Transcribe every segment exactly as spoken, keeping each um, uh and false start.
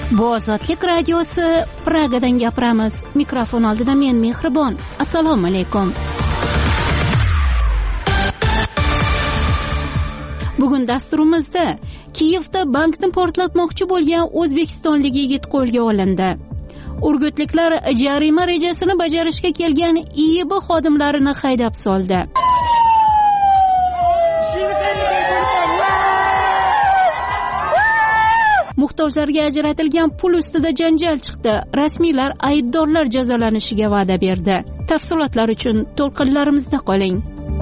Bu Ozodlik radiosi, Pragadan gapiramiz. Mikrofon oldida men Mehribon. Assalomu alaykum. Bugun dasturimizda Kiyevda bankni portlatmoqchi bo'lgan o'zbekistonlik yigit qo'lga olindi. Urgutliklar jarima rejasini bajarishga kelgan I I B xodimlarini haydab soldi. Muhtojlarga ajratilgan pul ustida janjal chiqdi. Rasmiylar aybdorlar jazolanishiga va'da berdi. Tafsilotlar uchun to'lqinlarimizda qoling.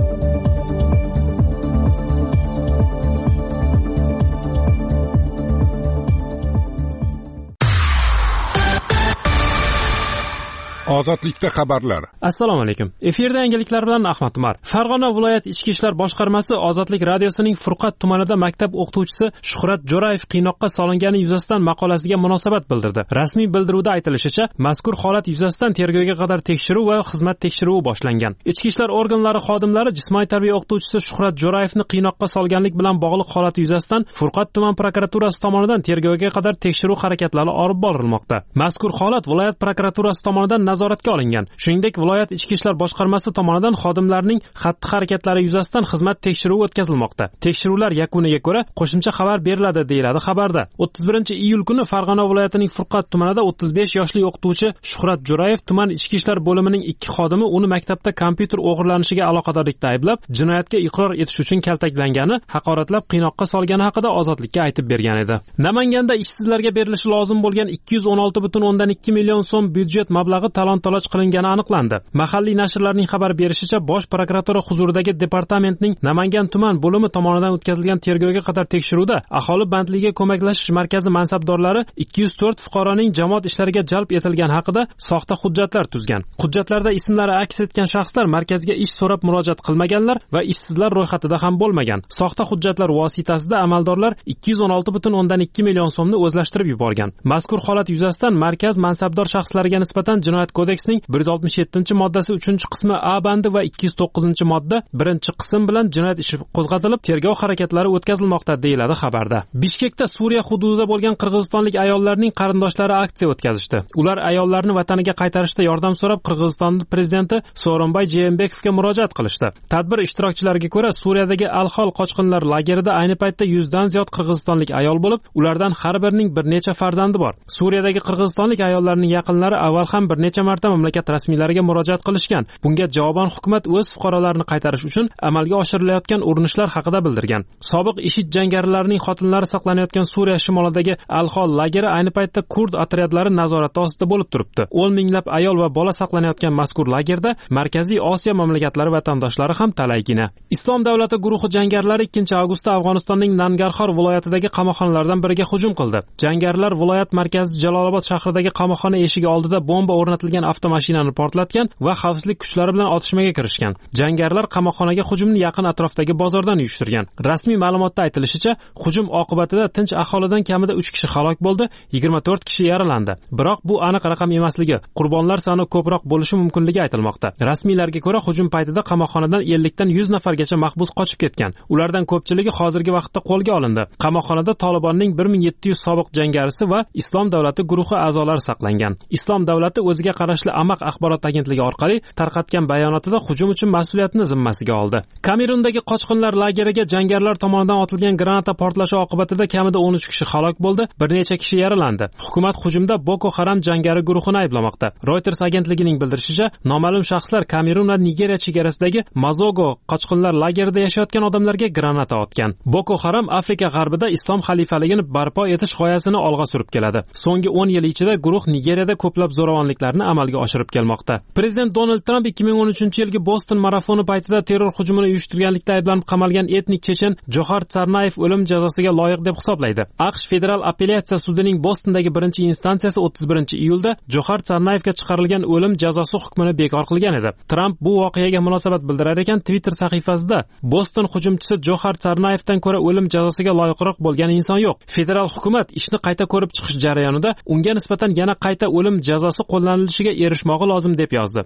Ozodlikda xabarlar. Assalomu alaykum. Efirda yangiliklar bilan Ahmad Umar. Farg'ona viloyat ichki ishlar boshqarmasi Ozodlik radiosining Furqat tumanida maktab o'qituvchisi Shuhrat Jo'rayev qiynoqqa solingani yuzasidan maqolasiga munosabat bildirdi. Rasmiy bildiruvda aytilishicha, mazkur holat yuzasidan tergovga qadar tekshiruv va xizmat tekshiruvi boshlangan. Ichki ishlar organlari xodimlari jismoniy tarbiya o'qituvchisi Shuhrat Jo'rayevni qiynoqqa solganlik bilan bog'liq holat yuzasidan Furqat tuman prokuraturasi tomonidan tergovga qadar tekshiruv harakatlari olib borilmoqda. Mazkur holat viloyat prokuraturasi tomonidan nazoratga olingan. Shuningdek, viloyat ichki ishlar boshqarmasi tomonidan xodimlarning xatti-harakatlari yuzasidan xizmat tekshiruvi o'tkazilmoqda. Tekshiruvlar yakuniga ko'ra qo'shimcha xabar beriladi, deyiladi xabarda. o'ttiz birinchi iyul kuni Farg'ona viloyatining Furqat tumanida o'ttiz besh yoshli o'qituvchi Shuhrat Jo'rayev tuman ichki ishlar bo'limining ikki xodimi uni maktabda kompyuter o'g'irlanishiga aloqadorlikda ayblab, jinoyatga iqror etish uchun kaltaklangani, haqoratlab qiynoqqa solgani haqida Ozodlikka aytib bergan edi. Namanganda ishsizlarga berilishi lozim bo'lgan ikki yuz o'n olti butun o'ndan ikki million so'm byudjet mablag'i talon-toroj qilingani aniqlandi. Mahalliy nashrlarning xabar berishicha, Bosh prokuratura huzuridagi departamentning Namangan tuman bo'limi tomonidan o'tkazilgan tergovga qadar tekshiruvda aholi bandligiga ko'maklashish markazi mansabdorlari ikki yuz to'rt fuqaroning jamoat ishlariga jalb etilgani haqida soxta hujjatlar tuzgan. Hujjatlarda ismlari aks etgan shaxslar markazga ish so'rab murojaat qilmaganlar va ishsizlar ro'yxatida ham bo'lmagan. Soxta hujjatlar vositasida amaldorlar ikki yuz o'n olti butun o'ndan ikki million so'mni o'zlashtirib yuborgan. Mazkur holat yuzasidan markaz mansabdor shaxslariga nisbatan Jinoyat kodeksining bir yuz oltmish yettinchi moddasi uchinchi qismi A bandi va ikki yuz to'qqizinchi modda birinchi qism bilan jinoyat ishi qo'zg'atilib, tergov harakatlari o'tkazilmoqda, deyiladi xabarda. Bishkekda Suriya hududida bo'lgan qirg'izistonlik ayollarning qarindoshlari aksiya o'tkazishdi. Ular ayollarni vataniga qaytarishda yordam so'rab Qirg'iziston prezidenti Sooronbay Jeenbekovga murojaat qilishdi. Tadbir ishtirokchilariga ko'ra, Suriyadagi Al-Hol qochqinlar lagerida ayni paytda yuzdan ziyod qirg'izistonlik ayol bo'lib, ulardan har birining bir necha farzandi bor. Suriyadagi qirg'izistonlik ayollarning yaqinlari avval ham bir necha marta mamlakat rasmiylariga murojaat qilishgan. Bunga javoban hukumat o'z fuqarolarini qaytarish uchun amalga oshirilayotgan urinishlar haqida bildirgan. Sobiq IShID jangarilarining xotinlari saqlanayotgan Suriya shimolidagi Al-Hol lageri ayni paytda kurd otryadlari nazorati ostida bo'lib turibdi. o'n minglab ayol va bola saqlanayotgan mazkur lagerda Markaziy Osiyo mamlakatlari vatandoshlari ham talaygina. Islom davlati guruhi jangarilari ikkinchi avgustda Afg'onistonning Nangarxor viloyatidagi qamoqxonalardan biriga hujum qildi. Jangarilar viloyat markazi Jalolobod shahridagi qamoqxona eshigi oldida bomba o'rnatilgan avtomashinani portlatgan va xavfsizlik kuchlari bilan otishmaga kirishgan. Jangarilar qamoqxonaga hujumni yaqin atrofdagi bozordan uyushtirgan. Rasmiy ma'lumotda aytilishicha, hujum oqibatida tinch aholidan kamida uch kishi halok bo'ldi, yigirma to'rt kishi yaralandi. Biroq bu aniq raqam emasligi, qurbonlar soni ko'proq bo'lishi mumkinligi aytilmoqda. Rasmiylarga ko'ra, hujum paytida qamoqxonadan ellik dan yuz nafargacha mahbus qochib ketgan. Ulardan ko'pchiligi hozirgi vaqtda qo'lga olindi. Qamoqxonada Tolibonning bir ming yetti yuz sobiq jangarisi va Islom davlati guruhi a'zolari saqlangan. Islom davlati o'ziga qarashli Amaq axborot agentligi orqali tarqatgan bayonotida hujum uchun mas'uliyatni zimmasiga oldi. Kamerundagi qochqinlar lageriga jangarilar tomonidan otilgan granata portlashi oqibatida kamida o'n uch kishi halok bo'ldi, bir necha kishi yaralandi. Hukumat hujumda Boko Haram jangari guruhini ayblamoqda. Reuters agentligining bildirishicha, noma'lum shaxslar Kamerun va Nigeriya chegarasidagi Mazogo qochqinlar lagerida yashayotgan odamlarga granata otgan. Boko Haram Afrika g'arbida islom xalifaligini barpo etish g'oyasini olg'a surib keladi. So'nggi o'n yil ichida guruh Nigeriyada ko'plab zo'ravonliklarni amalga oshirib kelmoqda. Prezident Donald Trump ikki ming o'n uchinchi yilgi Boston marafoni paytida terror hujumini uyushtirganlikda ayblanib qamalgan etnik chechen Johar Tsarnayev o'lim jazosiga loyiq deb hisoblaydi. AQSh federal apellyatsiya sudining Bostondagi birinchi instansiyasi o'ttiz birinchi iyulda Johar Tsarnayevga chiqarilgan o'lim jazosi hukmini bekor qilgan edi. Trump bu voqeaga munosabat bildirar ekan, Twitter sahifasida Boston hujumchisi Johar Tsarnayevdan ko'ra o'lim jazosiga loyiqroq bo'lgan inson yo'q. Federal hukumat ishni qayta ko'rib chiqish jarayonida unga nisbatan yana qayta o'lim jazosi qo'llanilishiga erishmog'i lozim deb yozdi.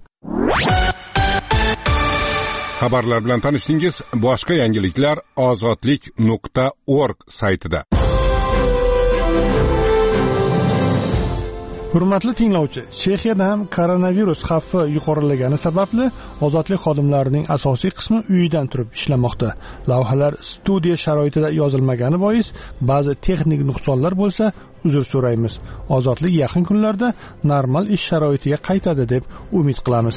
Xabarlar bilan tanishdingiz. Boshqa yangiliklar ozodlik nuqta org saytida. Hurmatli tinglovchi, Chexiyada ham koronavirus xavfi yuqorilagani sababli ozodlik xodimlarining asosiy qismi uyidan turib ishlamoqda. Lavhalar studiya sharoitida yozilmagani bois ba'zi texnik nuqsonlar bo'lsa, uzr so'raymiz. Ozodlik yaqin kunlarda normal ish sharoitiga qaytadi deb umid qilamiz.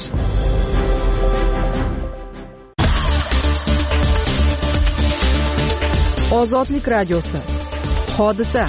Ozodlik radiosi. Hodisa.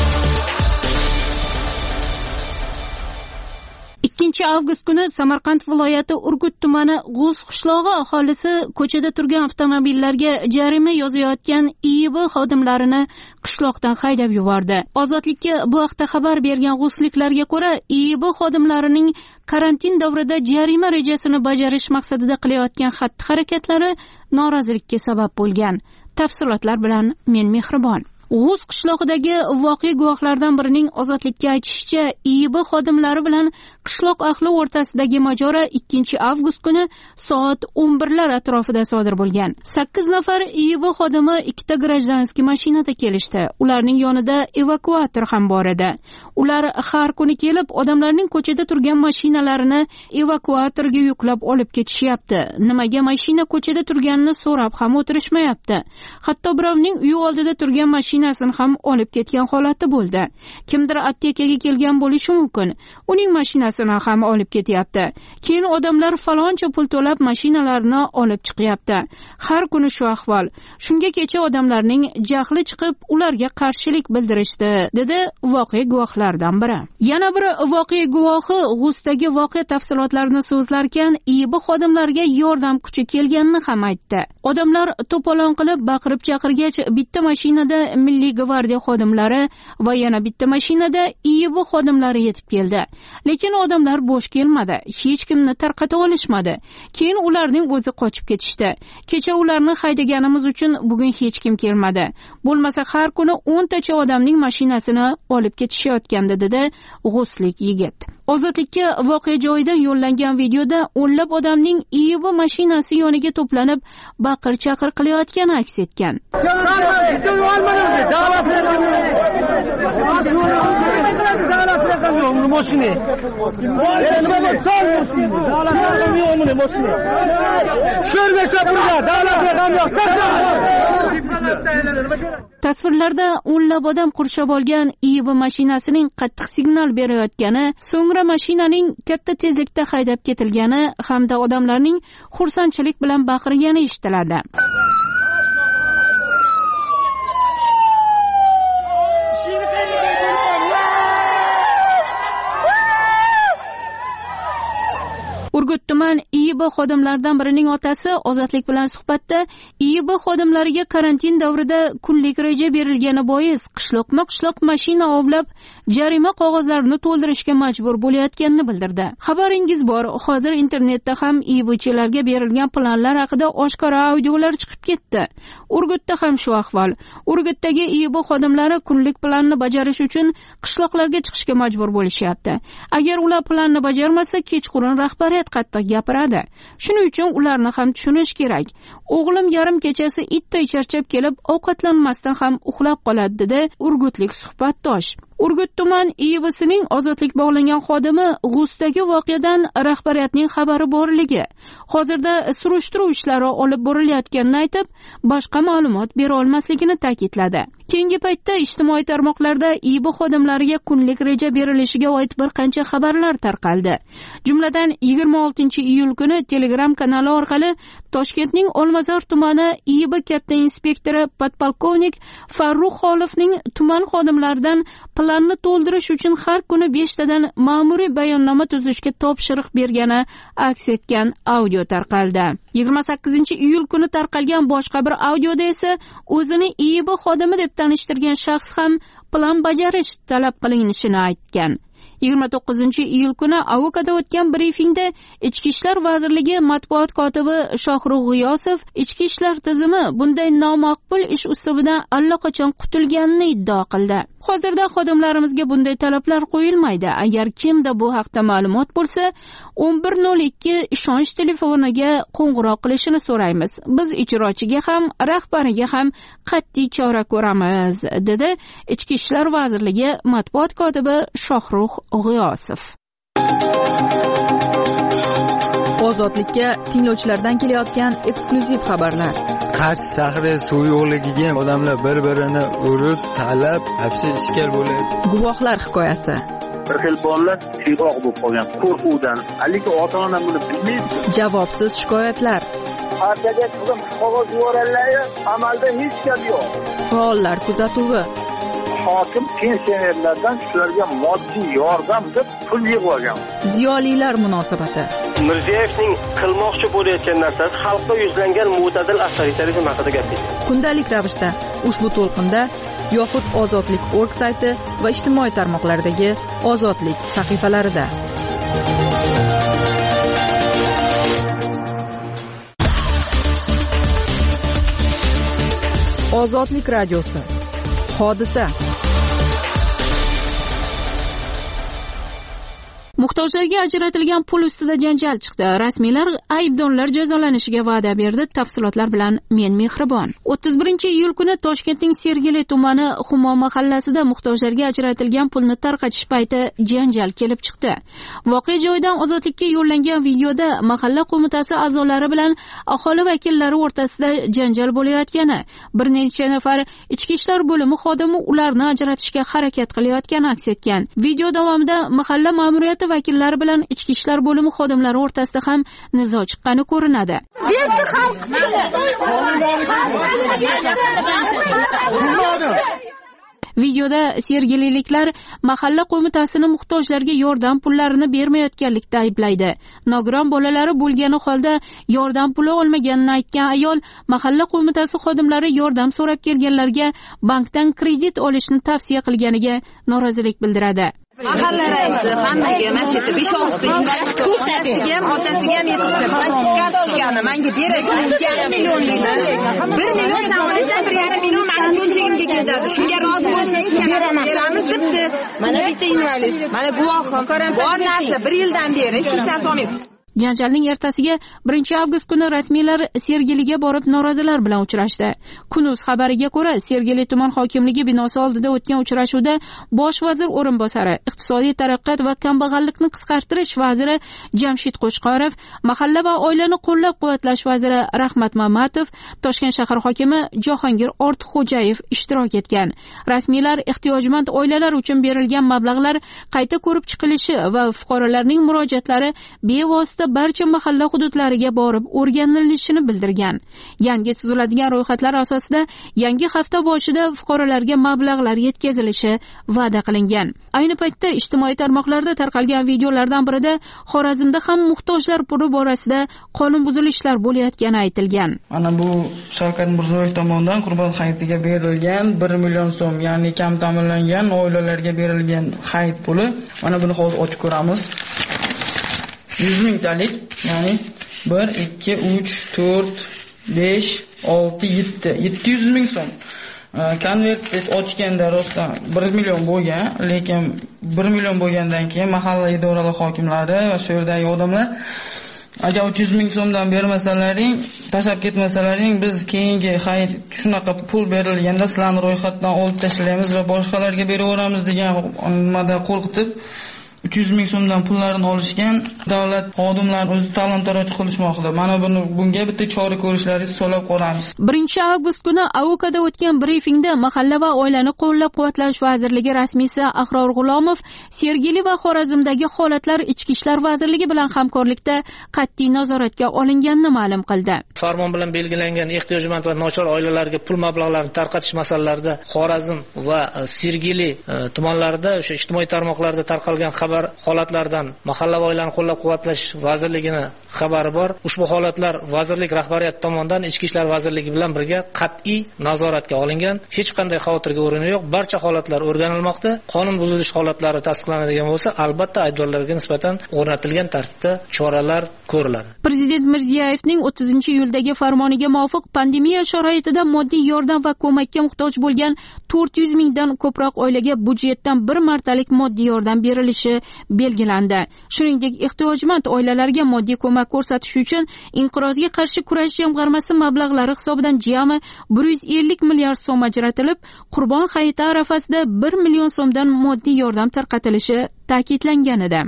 ikkinchi avgust kuni Samarqand viloyati Urgut tumani G'uz qishlog'i aholisi ko'chada turgan avtomobillarga jarima yozayotgan I I B xodimlarini qishloqdan haydab yubordi. Ozodlikka bu haqda xabar bergan g'uzliklarga ko'ra, I I B xodimlarining karantin davrida jarima rejasini bajarish maqsadida qilayotgan xatti-harakatlari norozilikka sabab bo'lgan. Tafsilotlar bilan men Mehribon. G'uz qishlog'idagi voqea guvohlaridan birining ozodlikka aytishicha, I I B xodimlari bilan qishloq ahli o'rtasidagi mojaro ikkinchi avgust kuni soat o'n birlar atrofida sodir bo'lgan. sakkiz nafar I I B xodimi ikkita grajdanskiy mashinada kelishdi. Ularning yonida evakuator ham bor edi. Ular har kuni kelib, odamlarning ko'chada turgan mashinalarini evakuatorga yuklab olib ketishyapti. Nimaga mashina ko'chada turganini so'rab ham o'tirishmayapti. Hatto birovning uyi oldida turgan mashina mashinasini ham olib ketgan holati bo'ldi. Kimdir aptekaga kelgan bo'lishi mumkin. Uning mashinasini ham olib ketyapti. Keyin odamlar faloncha pul to'lab mashinalarini olib chiqyapti. Har kuni shu ahvol. Shunga kecha odamlarning jahli chiqib, ularga qarshilik bildirishdi, dedi voqea guvohlaridan biri. Yana bir voqea guvohi G'uzdagi voqea tafsilotlarini so'zlarkan, I I B xodimlariga yordam kuchi kelganini ham aytdi. Odamlar to'polon qilib baqirib chaqirgach, bitta mashinada Milliy gvardiya xodimlari va yana bitta mashinada I I B xodimlari yetib keldi. Lekin odamlar bo'sh kelmadi. Hech kimni tarqata olishmadi. Keyin ularning o'zi qochib ketishdi. Kecha ularni haydaganimiz uchun bugun hech kim kelmadi. Bo'lmasa har kuni o'ntacha odamning mashinasini olib ketishayotgandi, dedi G'uzlik yigit. Ozodlikka voqea joyidan yo'llangan videoda o'nlab odamning I I B mashinasi yoniga to'planib baqir-chaqir qilayotgani aks etgan. Tasvirlarda o'nlab odam qurshab olgan I I B mashinasining qattiq signal berayotgani, so'ngra mashinaning katta tezlikda haydab ketilgani hamda odamlarning xursandchilik bilan baqirgani eshitiladi. Urgut tuman I I B xodimlaridan birining otasi ozodlik bilan suhbatda I I B xodimlariga karantin davrida kunlik reja berilgani bois qishloqma-qishloq mashina ovlab jarima qog'ozlarini to'ldirishga majbur bo'layotganini bildirdi. Xabaringiz bor, hozir internetda ham I I B'chilarga berilgan planlar haqida oshkora audiolar chiqib ketdi. Urgutda ham shu ahvol. Urgutdagi I I B xodimlari kunlik planni bajarish uchun qishloqlarga chiqishga majbur bo'lishyapti. Agar ular planni bajarmasa, kechqurun rahbariyat qattiq gapiradi. Shuning uchun ularni ham tushunish kerak. O'g'lim yarim kechasi itday charchab kelib, ovqatlanmasdan ham uxlab qoladi, dedi urgutlik suhbatdosh. Urgut tuman I I B'sining ozodlik bog'langan xodimi G'uzdagi voqeadan rahbariyatning xabari borligi, hozirda surishtiruv ishlari olib borilayotganini aytib, boshqa ma'lumot bera olmasligini ta'kidladi. Keyingi paytda ijtimoiy tarmoqlarda I I B xodimlariga kunlik reja berilishiga oid bir qancha xabarlar tarqaldi. Jumladan yigirma oltinchi iyul kuni Telegram kanali orqali Toshkentning Olmazor tumani I I B katta inspektori podpolkovnik Farruh Xolovning tuman xodimlaridan planni to'ldirish uchun har kuni beshtadan ma'muriy bayonnoma tuzishga topshiriq bergani aks etgan audio tarqaldi. yigirma sakkizinchi iyul kuni tarqalgan boshqa bir audioda esa o'zini I I B xodimi deb tanishtirgan shaxs ham plan bajarish talab qilinishini aytgan. yigirma to'qqizinchi iyul kuni Avokada o'tgan brifingda Ichki ishlar vazirligi matbuot kotibi Shohrux G'iyosov ichki ishlar tizimi bunday nomaqbul ish uslubidan allaqachon qutulganini iddao qildi. Hozirda xodimlarimizga bunday talablar qo'yilmaydi. Agar kimda bu haqda ma'lumot bo'lsa, o'n bir nol ikki ishonch telefoniga qo'ng'iroq qilishini so'raymiz. Biz ijrochiga ham, rahbariga ham qat'iy chora ko'ramiz, dedi Ichki ishlar vazirligi matbuot kotibi Shohrux Farruh G'iyosov. Ozodlikka tinglovchilardan kelayotgan eksklyuziv xabarlar. Qarshi shahri suv yo'qligiga odamlar bir-birini urib, talab, hapsi ishkal bo'lyapti. Guvohlar hikoyasi. Bir xil bolalar siyg'oq bo'lib qolgan qo'rquvdan, lekin ota-ona buni bilmaydi. Javobsiz shikoyatlar. Partiyaga qizim qog'oz yuborganlar, amalda hech gap yo'q. Faollar kuzatuvi. Hokim pensionerlardan shularga moddiy yordam deb pul yig'ib olgan. Ziyolilar munosabati. Mirziyoyevning qilmoqchi bo'layotgan narsasi xalqqa yuzlangan mo'tadil avtoritarizm haqida gapirdi. Kundalik ravishda ushbu to'lqinda yoxud Ozodlik nokta org sayti va ijtimoiy tarmoqlardagi Ozodlik sahifalarida. Ozodlik radiosi. Hodisa. Muhtojlarga ajratilgan pul ustida janjal chiqdi. Rasmiylar aybdorlar jazolanishiga va'da berdi. Tafsilotlar bilan men Mehribon. o'ttiz birinchi iyul kuni Toshkentning Sergeli tumani Humo mahallasida muhtojlarga ajratilgan pulni tarqatish payti janjal kelib chiqdi. Voqea joyidan Ozodlikka yo'llangan videoda mahalla qo'mitasi a'zolari bilan aholi vakillari o'rtasida janjal bo'layotgani, bir necha nafar ichki ishlar bo'limi xodimi ularni ajratishga harakat qilayotgani aks etgan. Video davomida mahalla ma'muriyati vakillari bilan ichki ishlar bo'limi xodimlari o'rtasida ham nizo chiqqani ko'rinadi. Videoda sergeliliklar mahalla qo'mitasini muhtojlarga yordam pullarini bermayotganlikda ayblaydi. Nogiron bolalari bo'lgani holda yordam puli olmaganini aytgan ayol mahalla qo'mitasi xodimlari yordam so'rab kelganlarga bankdan kredit olishni tavsiya qilganiga norozilik bildiradi. Mahalla raisi hammaga mana shu besh olti ming ko'rsatiga ham otasiga ham yetibdi. Plastikka tushgani menga berasan. yarim millionlikdan bir million savolasan, bir yarim million meni cho'nchagimga ketadi. Shunga rozi bo'lsangiz beramiz debdi. Mana bitta invalid, mana guvohim. Bor narsa bir yildan beri hech narsa olmayapti. Janjalning ertasiga birinchi avgust kuni rasmiylar Sergeliga borib norozilar bilan uchrashdi. Kunuz xabariga ko'ra, Sergeli tuman hokimligi binosi oldida o'tgan uchrashuvda bosh vazir o'rinbosari, iqtisodiy taraqqiyot va kambag'allikni qisqartirish vaziri Jamshid Qo'chqorov, mahalla va oilani qo'llab-quvvatlash vaziri Rahmat Mamatov, Toshkent shahar hokimi Jahongir Ortiqxo'jayev ishtirok etgan. Rasmiylar ehtiyojmand oilalar uchun berilgan mablag'lar qayta ko'rib chiqilishi va fuqarolarning murojaatlari bevosita barcha mahalla hududlariga borib o'rganilishini bildirgan. Yangi tuziladigan ro'yxatlar asosida yangi hafta boshida fuqarolarga mablag'lar yetkazilishi va'da qilingan. Ayni paytda ijtimoiy tarmoqlarda tarqalgan videolardan birida Xorazmda ham muhtojlar puli borasida qonun buzilishlar bo'layotgani aytilgan. Mana bu Shavkat Mirziyoyev tomonidan Qurbon hayitiga berilgan bir million so'm, ya'ni kam ta'minlangan oilalarga berilgan hayit puli. Mana buni hozir ochib ko'ramiz. yuz mingtalik, ya'ni bir, ikki, uch, to'rt, besh, olti, yetti, yetti yuz ming so'm. Konvert ochganda rostdan bir million bo'lgan, lekin bir million bo'lgandan keyin mahalla idoralari hokimlari va shu yerdagi odamlar agar uch yuz ming so'mdan bermasalaring, tashlab ketmasalaring, biz keyingi hayit shunaqa pul berilganda sizlarni ro'yxatdan olib tashlaymiz va boshqalarga beraveramiz degan nimada qo'rqitib uch yuz ming so'mdan pullarini olishgan. Davlat xodimlari o'zi talon-taroj qilishmoqda. Mana buni bunga bitta chora ko'rishlaringizni so'rab qolamiz. birinchi avgust kuni Avokada o'tgan brifingda mahalla va oilani qo'llab-quvvatlash vazirligi rasmiysi Ahror G'ulomov Sergeli va Xorazmdagi holatlar Ichki ishlar vazirligi bilan hamkorlikda qat'iy nazoratga olinganini ma'lum qildi. Farmon bilan belgilangan ehtiyojmand va nochor oilalarga pul mablag'larini tarqatish masalalarida Xorazm va Sergeli tumanlarida o'sha ijtimoiy tarmoqlarda tarqalgan xabar holatlardan mahalla va oilani qo'llab-quvvatlash vazirligini xabari bor. Ushbu holatlar vazirlik rahbariyati tomonidan Ichki ishlar vazirligi bilan birga qat'iy nazoratga olingan. Hech qanday xavotirga o'rin yo'q. Barcha holatlar o'rganilmoqda. Qonun buzilish holatlari tasdiqlanadigan bo'lsa, albatta aybdorlarga nisbatan o'rnatilgan tartibda choralar ko'riladi. Prezident Mirziyoyevning o'ttizinchi iyuldagi farmoniga muvofiq pandemiya sharoitida moddiy yordam va ko'makka muhtoj bo'lgan to'rt yuz mingdan ko'proq oilaga budjetdan bir martalik moddiy yordam berilishi belgilandi. Shuningdek, ehtiyojmand oilalarga moddiy ko'mak ko'rsatish uchun inqirozga qarshi kurash jamg'armasi mablag'lari hisobidan jami bir yuz ellik milliard so'm ajratilib, Qurbon hayiti arafasida bir million so'mdan moddiy yordam tarqatilishi ta'kidlangan edi.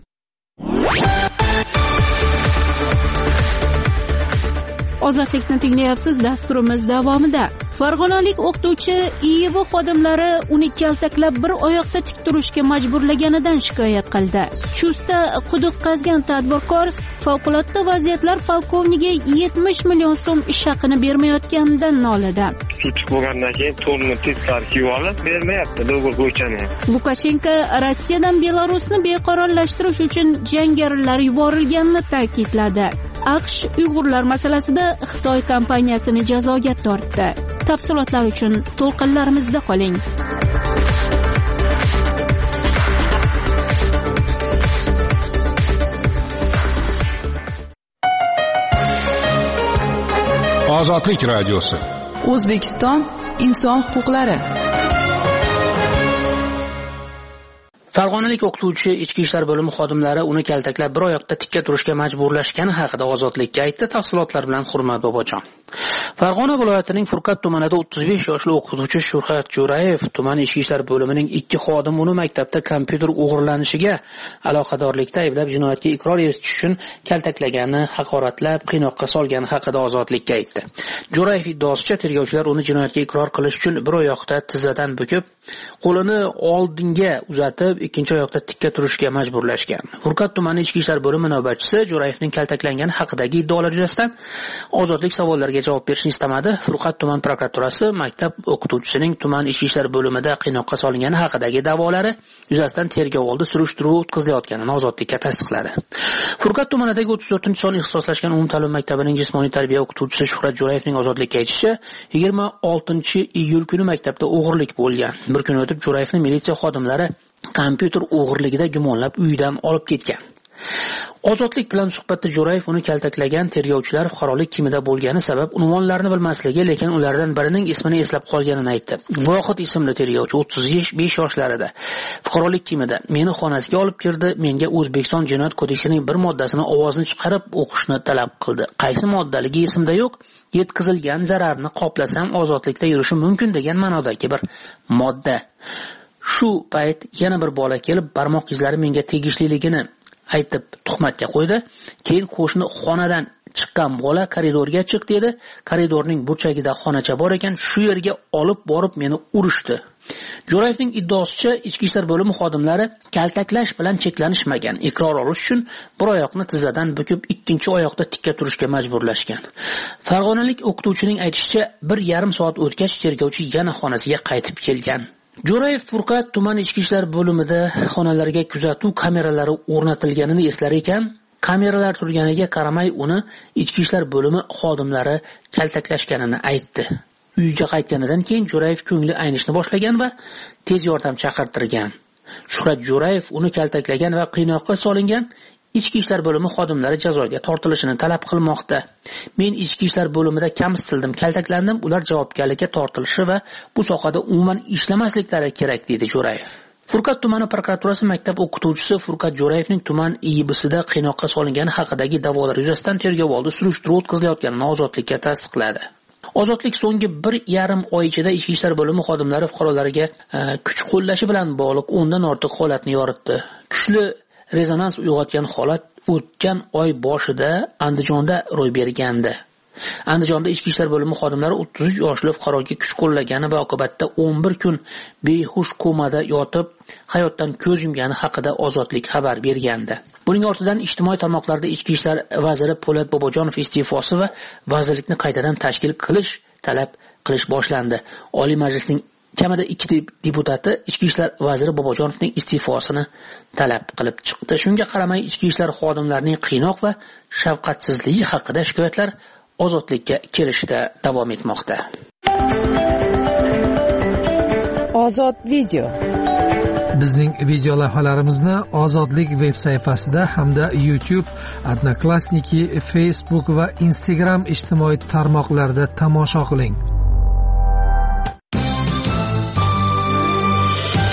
Ozodlikni tinglayapsiz. Dasturimiz davomida Farg'onalik o'qituvchi I Y B xodimlari uni kaltaklab bir oyoqda tik turishga majburlaganidan shikoyat qildi. Chustda quduq qazgan tadbirkor favqulodda vaziyatlar polkovniga yetmish million so'm ish haqini bermayotganidan nolidi. Tutib bo'lgandan keyin to'rni tezkor kiyib olib bermayapti do'g'ri bo'yichani. Lukashenko Rossiyadan Belarusni beqarorlashtirish uchun jangarilar yuborilganini ta'kidladi. AQSh Uyg'urlar masalasida Xitoy kompaniyasini jazoga tortdi. Tafsilotlar uchun to'lqinlarimizda qoling. Ozodlik radiosi. O'zbekiston inson huquqlari. Farg'onalik o'qituvchi ichki ishlar bo'limi xodimlari uni kaltaklab bir oyoqda tikka turishga majburlashgani haqida ozodlikka aytdi. Tafsilotlar bilan Hurmat Bobojon. Farg'ona viloyatining Furqat tumanida o'ttiz besh yoshli o'qituvchi Shuhrat Jo'rayev tuman ichki ishlar bo'limining ikki xodimi uni maktabda kompyuter o'g'irlanishiga aloqadorlikda ayblab jinoyatga iqror etish uchun kaltaklagani, haqoratlab, qiynoqqa solgani haqida ozodlikka aytdi. Jo'rayev iddaosicha tergovchilar uni jinoyatga iqror qilish uchun bir oyoqda tizzadan bukib, qo'lini oldinga uzatib, ikkinchi oyoqda tikka turishga majburlashgan. Furqat tumani ichki ishlar bo'limi navbatchisi Jo'rayevning kaltaklangani haqidagi iddaolar yuzasidan ozodlik savollariga javob berishni istamadi. Furqat tuman prokuraturasi maktab o'qituvchisining tuman ichki ishlar bo'limida qiynoqqa solingani haqidagi da'volari yuzasidan tergov oldi surishtiruv o'tkazilayotganini ozodlikka tasdiqladi. Furqat tumanidagi o'ttiz to'rtinchi sonli ixtisoslashgan umumta'lim maktabining jismoniy tarbiya o'qituvchisi Shuhrat Jo'rayevning ozodlikka aytishicha, yigirma oltinchi iyul kuni maktabda o'g'irlik bo'lgan. Bir kun o'tib Jo'rayevning militsiya xodimlari kompyuter o'g'irligida gumonlab uyidan olib ketgan. Ozodlik bilan suhbatda Jo'rayev uni kaltaklagan tergovchilar fuqarolik kimida bo'lgani sabab unvonlarini bilmasligi, lekin ulardan birining ismini eslab qolganini aytdi. Vohid ismli tergovchi o'ttiz besh yoshlarida, fuqarolik kimida, meni xonasiga olib kirdi, menga O'zbekiston Jinoyat kodeksining bir moddasini ovozini chiqarib o'qishni talab qildi. Qaysi moddaligi esimda yo'q. Yetkazilgan zararni qoplasam ozodlikda yurishim mumkin degan ma'nodagi bir modda. Shu payt yana bir bola kelib barmoq izlari menga tegishliligini aytib tuhmatga qo'ydi. Keyin qo'shni xonadan chiqqan bola koridorga chiq dedi. Koridorning burchagida xonacha bor ekan, shu yerga olib borib meni urishdi. Jo'rayevning iddaosicha ichki ishlar bo'limi xodimlari kaltaklash bilan cheklanishmagan. Iqror olish uchun bir oyoqni tizzadan bukib, ikkinchi oyoqda tikka turishga majburlashgan. Farg'onalik o'qituvchining aytishicha, bir yarim soat o'tgach tergovchi yana xonasiga qaytib kelgan. Jo'rayev Furqat tuman ichki ishlar bo'limida xonalarga kuzatuv kameralari o'rnatilganini eslar ekan, kameralar turganiga qaramay uni ichki ishlar bo'limi xodimlari kaltaklashganini aytdi. Uyga qaytganidan keyin Jo'rayev ko'ngli aynishni boshlagan va tez yordam chaqirtirgan. Shuhrat Jo'rayev uni kaltaklagan va qiynoqqa solingan ichki ishlar bo'limi xodimlari jazoga tortilishini talab qilmoqda. Men ichki ishlar bo'limida kamsitildim, kaltaklandim, ular javobgarlikka tortilishi va bu sohada umuman ishlamasliklari kerak dedi Jo'rayev. Furqat tumani prokuraturasi maktab o'qituvchisi Furqat Jo'rayevning tuman I Y B'sida qiynoqqa solingani haqidagi da'volar yuzasidan tergov oldi surishtiruv o'tkazilayotganini ozodlikka tasdiqladi. Ozodlik so'nggi bir yarim oy ichida ichki ishlar bo'limi xodimlari fuqarolarga kuch qo'llashi bilan bog'liq o'ndan ortiq holatni yoritdi. Kuchli rezonans uyg'otgan holat o'tgan oy boshida Andijonda ro'y bergandi. Andijonda ichki ishlar bo'limi xodimlari o'ttiz uch yoshli fuqaroga kuch qo'llagani va oqibatda o'n bir kun behush komada yotib hayotdan ko'z yumgani haqida ozodlik xabar bergandi. Buning ortidan ijtimoiy tarmoqlarda ichki ishlar vaziri Po'lat Bobojonov iste'fosi va vazirlikni qaytadan tashkil qilish talab qilish boshlandi. Oliy Majlisning kamida ikki deputati ichki ishlar vaziri Bobojonovning iste'fosini talab qilib chiqdi. Shunga qaramay ichki ishlar xodimlarining qiynoq va shafqatsizligi haqida shikoyatlar ozodlikka kelishda davom etmoqda. Ozod video. Bizning video lavhalarimizni Ozodlik veb sayfasida hamda YouTube, Odnoklassniki, Facebook va Instagram ijtimoiy tarmoqlarida tomosha qiling.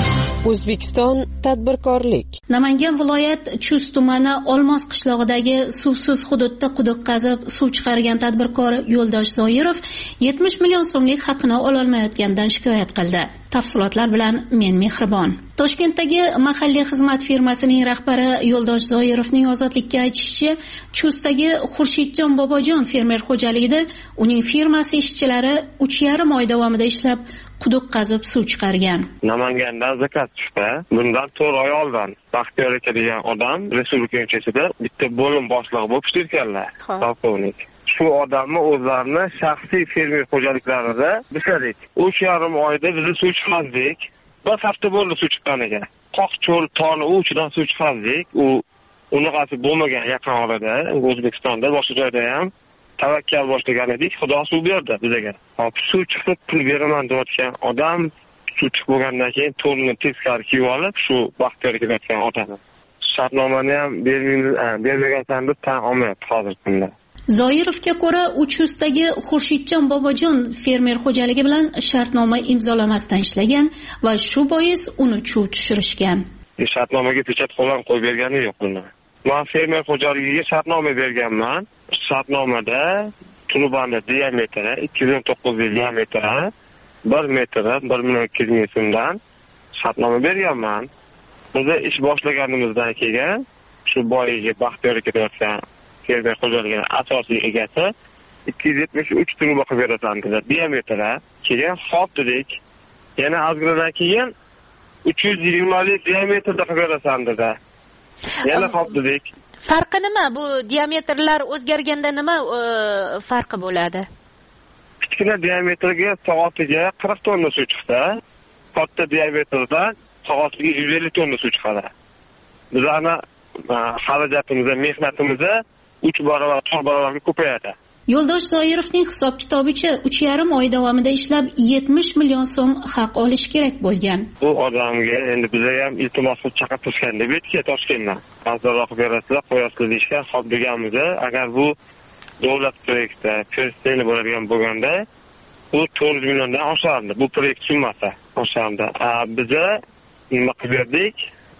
O'zbekiston tadbirkorlik. Namangan viloyat Chust tumani Olmos qishlog'idagi suvsiz hududda quduq qazib suv chiqargan tadbirkor Yo'ldosh Zoirov yetmish million so'mlik haqini ololmayotganidan shikoyat qildi. Tafsilotlar bilan men Mehribon. Toshkentdagi mahalliy xizmat firmasining rahbari Yo'ldosh Zoirovning ozodlikka aytishicha, Chustdagi Xurshidjon Bobojon fermer xo'jaligida uning firmasi ishchilari uch yarim oy davomida ishlab quduq qazib suv chiqargan. Namangandan zakat tushdi. Bundan to'rt oy oldin Baxtiyor aka degan odam respublika ko'chasida bitta bo'lim boshlig'i bo'lib ishlayotganlar. Polkovnik. Shu odamni o'zlarini shaxsiy fermer xo'jaliklarida ishladik. uch yarim oyda biz suv chiqardik. Bir hafta bo'ldi suv chiqqaniga. Qoq cho'l toni uchidan suv chiqardik. U unaqasi bo'lmagan yaqin orada O'zbekistonda boshqa joyda ham tavakkal boshlagan edik. Xudo suv berdi bizga. Hop suv chiqib pul beraman deyotgan odam suv chiqib bo'lgandan keyin to'rni teskari kiyib olib shu Baxtiyorga ketayotgan odamni shartnomani ham bermagansan deb tan olmayapti hozirgi kunda. Zoirovga ko'ra, Uchustdagi Xurshidjon Bobojon fermer xo'jaligi bilan shartnoma imzolamasdan ishlagan va shu bois uni chuv tushirishgan. Shartnomaga pechat qo'llan qo'yib bergani yo'q buni. Men fermer xo'jaligiga shartnoma berganman. Shartnomada trubani diametri ikki yuz o'n to'qqiz diametri bir metri bir million ikki yuz ming so'mdan shartnoma berganman. Biz ish boshlaganimizdan keyin shu boyiga Baxtiyor ketayotgan fermer xo'jaligining asosiy egasi ikki yuz yetmish uch truba qilib berasan dedi. Diametri keyin xo'p dedik. Yana ozginadan keyin uch yuz yigirma lik diametrda qilib berasan dedi. Yana xo'p dedik. Farqi nima? Bu diametrlar o'zgarganda nima farqi bo'ladi? Kichkina diametrga soatiga qirq tonna suv chiqsa, katta diametrda soatiga yuz ellik tonna suv chiqadi. Bizlarni xarajatimiz, mehnatimiz uch barobar, to'rt barobarga ko'payadi. Yo'ldosh Zoirovning hisob-kitobicha uch yarim oy davomida ishlab yetmish million so'm haq olish kerak bo'lgan. Bu odamga endi biz ham iltimos qilib chaqirtirishgan deb aytgan Toshkentdan. Arzonroq berasizlar, qo'yasizlar deyishgan. Xo'p deganmiz, agar bu davlat proyekti persistenti bo'ladigan bo'lganda, bu to'rt yuz milliondan oshardi. Bu proyekt summasi oshardi. Biz nima qilib berdik?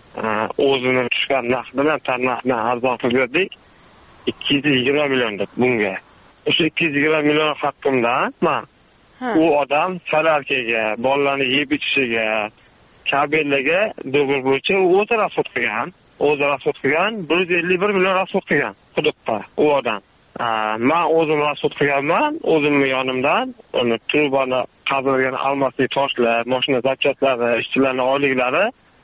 O'zini tushgan narxdan, tarnaqdan arzon qilib berdik. ikki yuz yigirma million deb bunga. O'sha ikki yuz yigirma million haqqimdan men u odam salarkaga, bolalarni yeb ichishiga, kabellarga do'g'ri bo'yicha u o'zi rasxod qilgan, o'zi rasxod qilgan bir yuz ellik bir million rasxod qilgan quduqqa u odam. Men o'zim rasxod qilganman, o'zimning yonimdan uni trubani qazilgan almasli toshlar, mashina zachotlari, ishchilarning oyliklari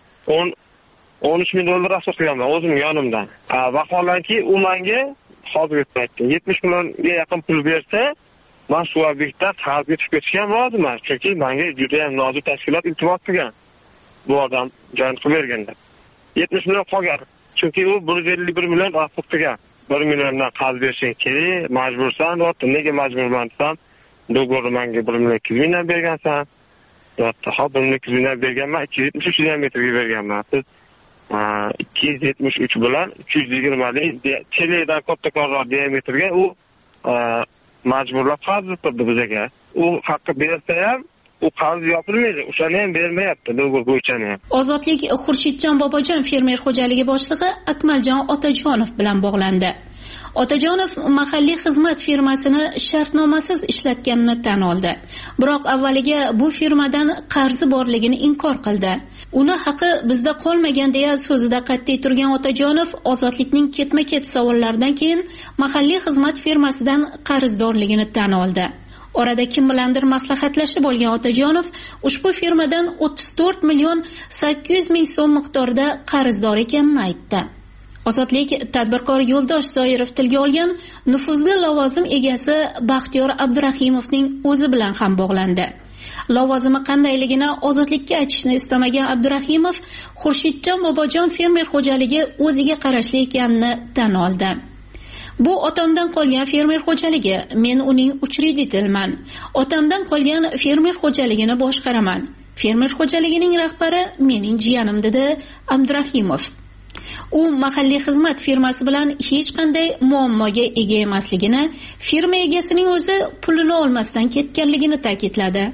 o'n uch ming dollar rasxod qilganman o'zimning yonimdan. Vaholanki u menga hozirgi paytda yetmish millionga yaqin pul bersa, men shu obyektdan qarzga tushib ketishga roziman. Chunki menga juda ham nozik tashkilot iltimos qilgan. Bu odam joyin qilib berganda. yetmish million qolgan. Chunki u bir yuz ellik bir million rasxod qilgan. bir milliondan qarz berishing kerak, majbursan. Nega majburman desam, do'g'ri menga bir million ikki yuz mingdan bergansan. Hatto bir million ikki yuz mingdan berganman, ikki yuz yetmish uch diametrga berganman. Siz ikki yuz yetmish uch bilan uch yuz yigirma lik cheledan kattaroq diametrga u majburlab qarz turdi bizga. U haqqi bersa ham u qarz yopilmaydi. O'shani ham bermayapti do'g'ri bo'yichani ham. Ozodlik Xurshidjon Bobojon fermer xo'jaligi boshlig'i Akmaljon Otajonov bilan bog'landi. Otajonov mahalliy xizmat firmasini shartnomasiz ishlatganini tan oldi. Biroq avvaliga bu firmadan qarzi borligini inkor qildi. Uni haqi bizda qolmagan deya so'zida qat'iy turgan Otajonov Ozodlikning ketma-ket savollaridan keyin mahalliy xizmat firmasidan qarzdorligini tan oldi. Orada kim bilandir maslahatlashib olgan Otajonov ushbu firmadan o'ttiz to'rt million sakkiz yuz ming so'm miqdorida qarzdor ekanini aytdi. Ozodlik tadbirkor Yo'ldosh Zoirov tilga olgan nufuzli lavozim egasi Baxtiyor Abdurahimovning o'zi bilan ham bog'landi. Lavozimi qandayligini Ozodlikka aytishni istamagan Abdurahimov Xurshidjon Bobojon fermer xo'jaligi o'ziga qarashli ekanini tan oldi. Bu otamdan qolgan fermer xo'jaligi, men uning uchreditelman. Otamdan qolgan fermer xo'jaligini boshqaraman. Fermer xo'jaligining rahbari mening jiyanim dedi Abdurahimov. U mahalliy xizmat firmasi bilan hech qanday muammoga ega emasligini, firma egasining o'zi pulini olmasdan ketganligini ta'kidladi.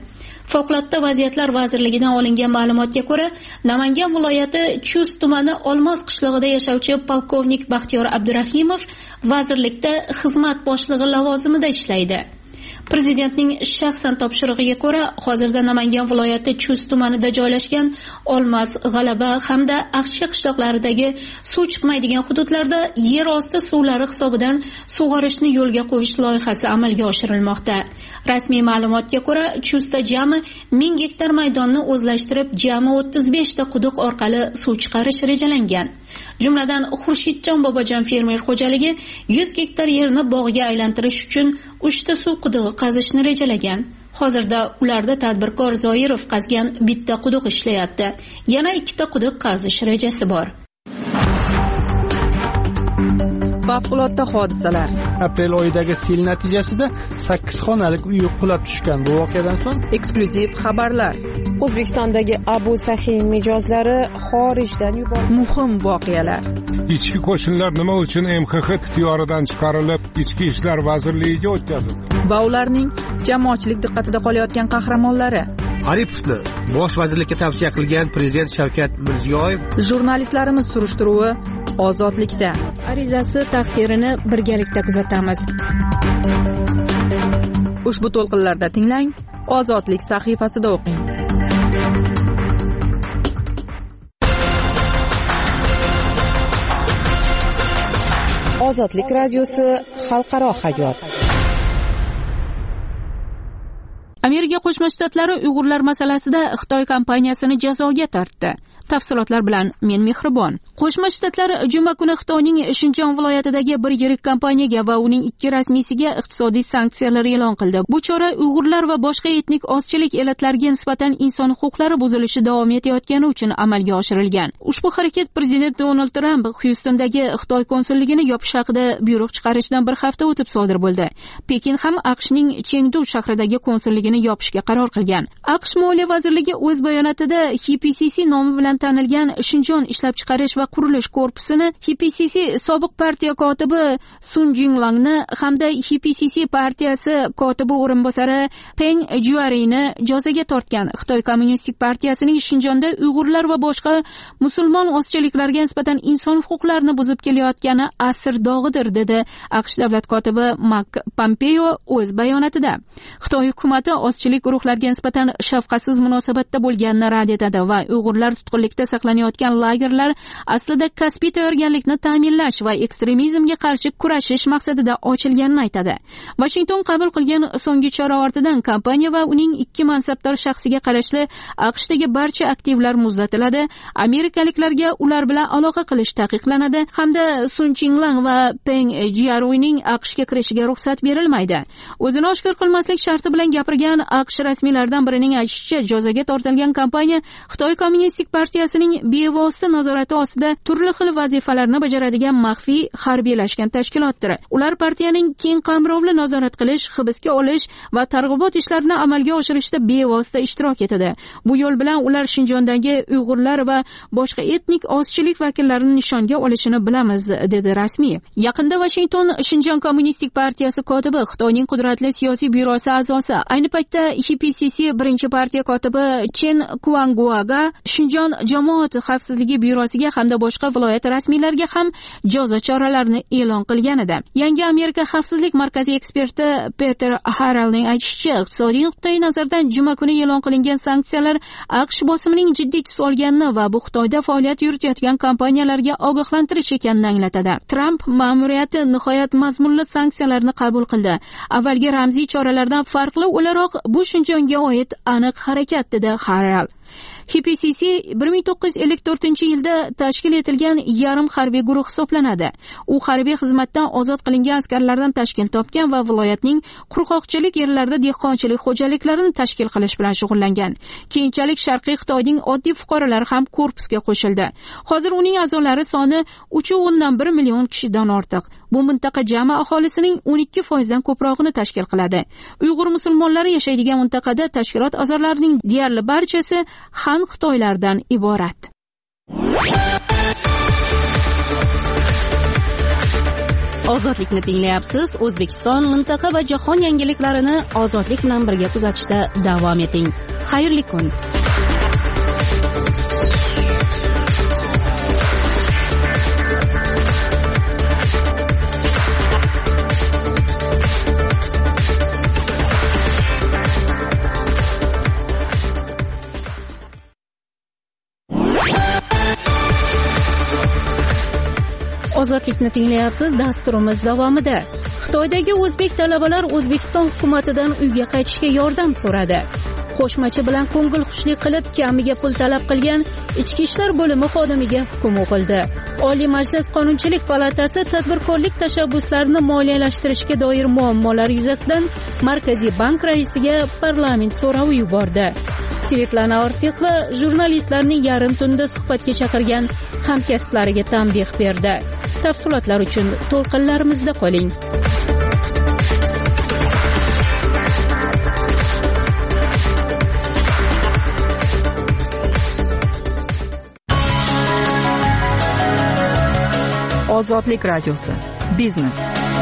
Favqulodda vaziyatlar vazirligidan olingan ma'lumotga ko'ra, Namangan viloyati Chust tumani Olmos qishlog'ida yashovchi polkovnik Baxtiyor Abdurahimov vazirlikda xizmat boshlig'i lavozimida ishlaydi. Prezidentning shaxsan topshirig'iga ko'ra, hozirda Namangan viloyati Chust tumanida joylashgan Olmos, G'alaba hamda Aqshi qishloqlaridagi suv chiqmaydigan hududlarda yer osti suvlari hisobidan sug'orishni yo'lga qo'yish loyihasi amalga oshirilmoqda. Rasmiy ma'lumotga ko'ra, Chustda jami ming gektar maydonni o'zlashtirib, jami o'ttiz besh ta quduq orqali suv chiqarish rejalangan. Jumladan, Xurshidjon Bobojon fermer xo'jaligi yuz gektar yerni bog'ga aylantirish uchun uchta suv qudug'i qazishni rejalagan. Hozirda ularda tadbirkor Zoirov qazgan bitta quduq ishlayapti. Yana ikkita quduq qazish rejasi bor. Favqulodda hodisalar. Aprel oyidagi sel natijasida sakkiz xonalik uy qulab tushgan. Bu voqeadan so'ng eksklyuziv xabarlar. O'zbekistondagi Abu Sahiy mijozlari xorijdan yuborildi. Muhim voqealar. Ichki qo'shinlar nima uchun M X X ixtiyoridan chiqarilib, Ichki ishlar vazirligiga o'tkazildi? Va ularning jamoatchilik diqqatida qolayotgan qahramonlari. Aripovni bosh vazirlikka tavsiya qilgan prezident Shavkat Mirziyoyev. Jurnalistlarimiz surishtiruvi ozodlikda. Arizasi taqdirini birgalikda kuzatamiz. Ushbu to'lqinlarda tinglang, Ozodlik sahifasida o'qing. Ozodlik radiosi xalqaro hayot. Amerika Qo'shma Shtatlari Uyg'urlar masalasida Xitoy kompaniyasini jazoga tortdi. Tafsilotlar bilan men Mehribon. Qo'shma Shtatlar juma kuni Xitoyning Shinjon viloyatidagi bir yirik kompaniyaga va uning ikki rasmiysiga iqtisodiy sanksiyalar e'lon qildi. Bu chora Uyg'urlar va boshqa etnik ozchilik elatlariga nisbatan inson huquqlari buzilishi davom etayotgani uchun amalga oshirilgan. Ushbu harakat prezident Donald Tramp Xyustondagi Xitoy konsulligini yopish haqida buyruq chiqarishdan bir hafta o'tib sodir bo'ldi. Pekin ham AQShning Chengdu shahridagi konsulligini yopishga qaror qilgan. AQSh Moliya vazirligi o'z bayonotida H P C C nomi bilan tanilgan Shinjon ishlab chiqarish va qurilish korpusini H P C C sobiq partiya kotibi Sun Jinglangni hamda H P C C partiyasi kotibi o'rinbosari Peng Juarini jazoga tortgan. Xitoy kommunistik partiyasining Shinjonda Uyg'urlar va boshqa musulmon ozchiliklarga nisbatan inson huquqlarini buzib kelayotgani asr dog'idir, dedi AQSh davlat kotibi Mark Pompeo o'z bayonotida. Xitoy hukumati ozchilik guruhlariga nisbatan shafqatsiz munosabatda bo'lganini rad etadi va Uyg'urlar tutqunlikda saqlanayotgan lagerlar aslida kasbiy tayyorgarlikni ta'minlash va ekstremizmga qarshi kurashish maqsadida ochilganini aytadi. Washington qabul qilgan so'nggi chora ortidan kompaniya va uning ikki mansabdor shaxsiga qarashli AQShdagi barcha aktivlar muzlatiladi, amerikaliklarga ular bilan aloqa qilish taqiqlanadi hamda Sun Jinlang va Peng Jiaruining AQShga kirishiga ruxsat berilmaydi. O'zini oshkor qilmaslik sharti bilan gapirgan AQSh rasmiylaridan birining aytishicha, jazoga tortilgan kompaniya Xitoy kommunistik partiyasining bevosita nazorati ostida turli xil vazifalarni bajaradigan maxfiy harbiylashgan tashkilotdir. Ular partiyaning keng qamrovli nazorat qilish, hibsga olish va targ'ibot ishlarini amalga oshirishda bevosita ishtirok etadi. Bu yo'l bilan ular Shinjondagi Uyg'urlar va boshqa etnik ozchilik vakillarini nishonga olishini bilamiz, dedi rasmiy. Yaqinda Washington Shinjon kommunistik partiyasi kotibi, Xitoyning qudratli siyosiy byurosi a'zosi, ayni paytda H P C C birinchi partiya kotibi Chen Kuangguaga Shinjon jamoat xavfsizligi byurosiga hamda boshqa viloyat rasmiylariga ham jazo choralarini e'lon qilgan edi. Yangi Amerika xavfsizlik markazi eksperti Peter Harrellning aytishicha, iqtisodiy nuqtai nazardan juma kuni e'lon qilingan sanksiyalar AQSh bosimining jiddiy tus olganini va bu Xitoyda faoliyat yuritayotgan kompaniyalarga ogohlantirish ekanini anglatadi. Tramp ma'muriyati nihoyat mazmunli sanksiyalarni qabul qildi. Avvalgi ramziy choralardan farqli o'laroq bu Shinjonga oid aniq harakat, dedi Harrell. H P C C bir ming to'qqiz yuz ellik to'rtinchi yilda tashkil etilgan yarim harbiy guruh hisoblanadi. U harbiy xizmatdan ozod qilingan askarlardan tashkil topgan va viloyatning qurg'oqchilik yerlarida dehqonchilik xo'jaliklarini tashkil qilish bilan shug'ullangan. Keyinchalik Sharqiy Xitoyning oddiy fuqarolari ham korpusga qo'shildi. Hozir uning a'zolari soni uch o'ndan bir million kishidan ortiq. Bu mintaqa jami aholisining o'n ikki foizdan ko'prog'ini tashkil qiladi. Uyg'ur musulmonlari yashaydigan mintaqada tashkilot a'zolarining deyarli barchasi Han Xitoylardan iborat. Ozodlikni tinglayapsiz. O'zbekiston, mintaqa va jahon yangiliklarini ozodlik bilan birga kuzatishda davom eting. xayrli kun. Ozodlikni tinglayapsiz. Dasturimiz davomida Xitoydagi o'zbek talabalar O'zbekiston hukumatidan uyga qaytishga yordam so'radi. Qo'shmachi bilan ko'ngilxushlik qilib kamiga pul talab qilgan Ichki ishlar bo'limi xodimiga hukm o'qildi. Oliy Majlis Qonunchilik palatasi tadbirkorlik tashabbuslarini moliyalashtirishga doir muammolar yuzasidan Markaziy bank raisiga parlament so'rovi yubordi. Svetlana Ortiqova jurnalistlarning yarim tunda suhbatga chaqirgan hamkasblariga tanbeh berdi. Tafsilotlar uchun to'lqinlarimizda qoling. Ozodlik radiosi. Biznes.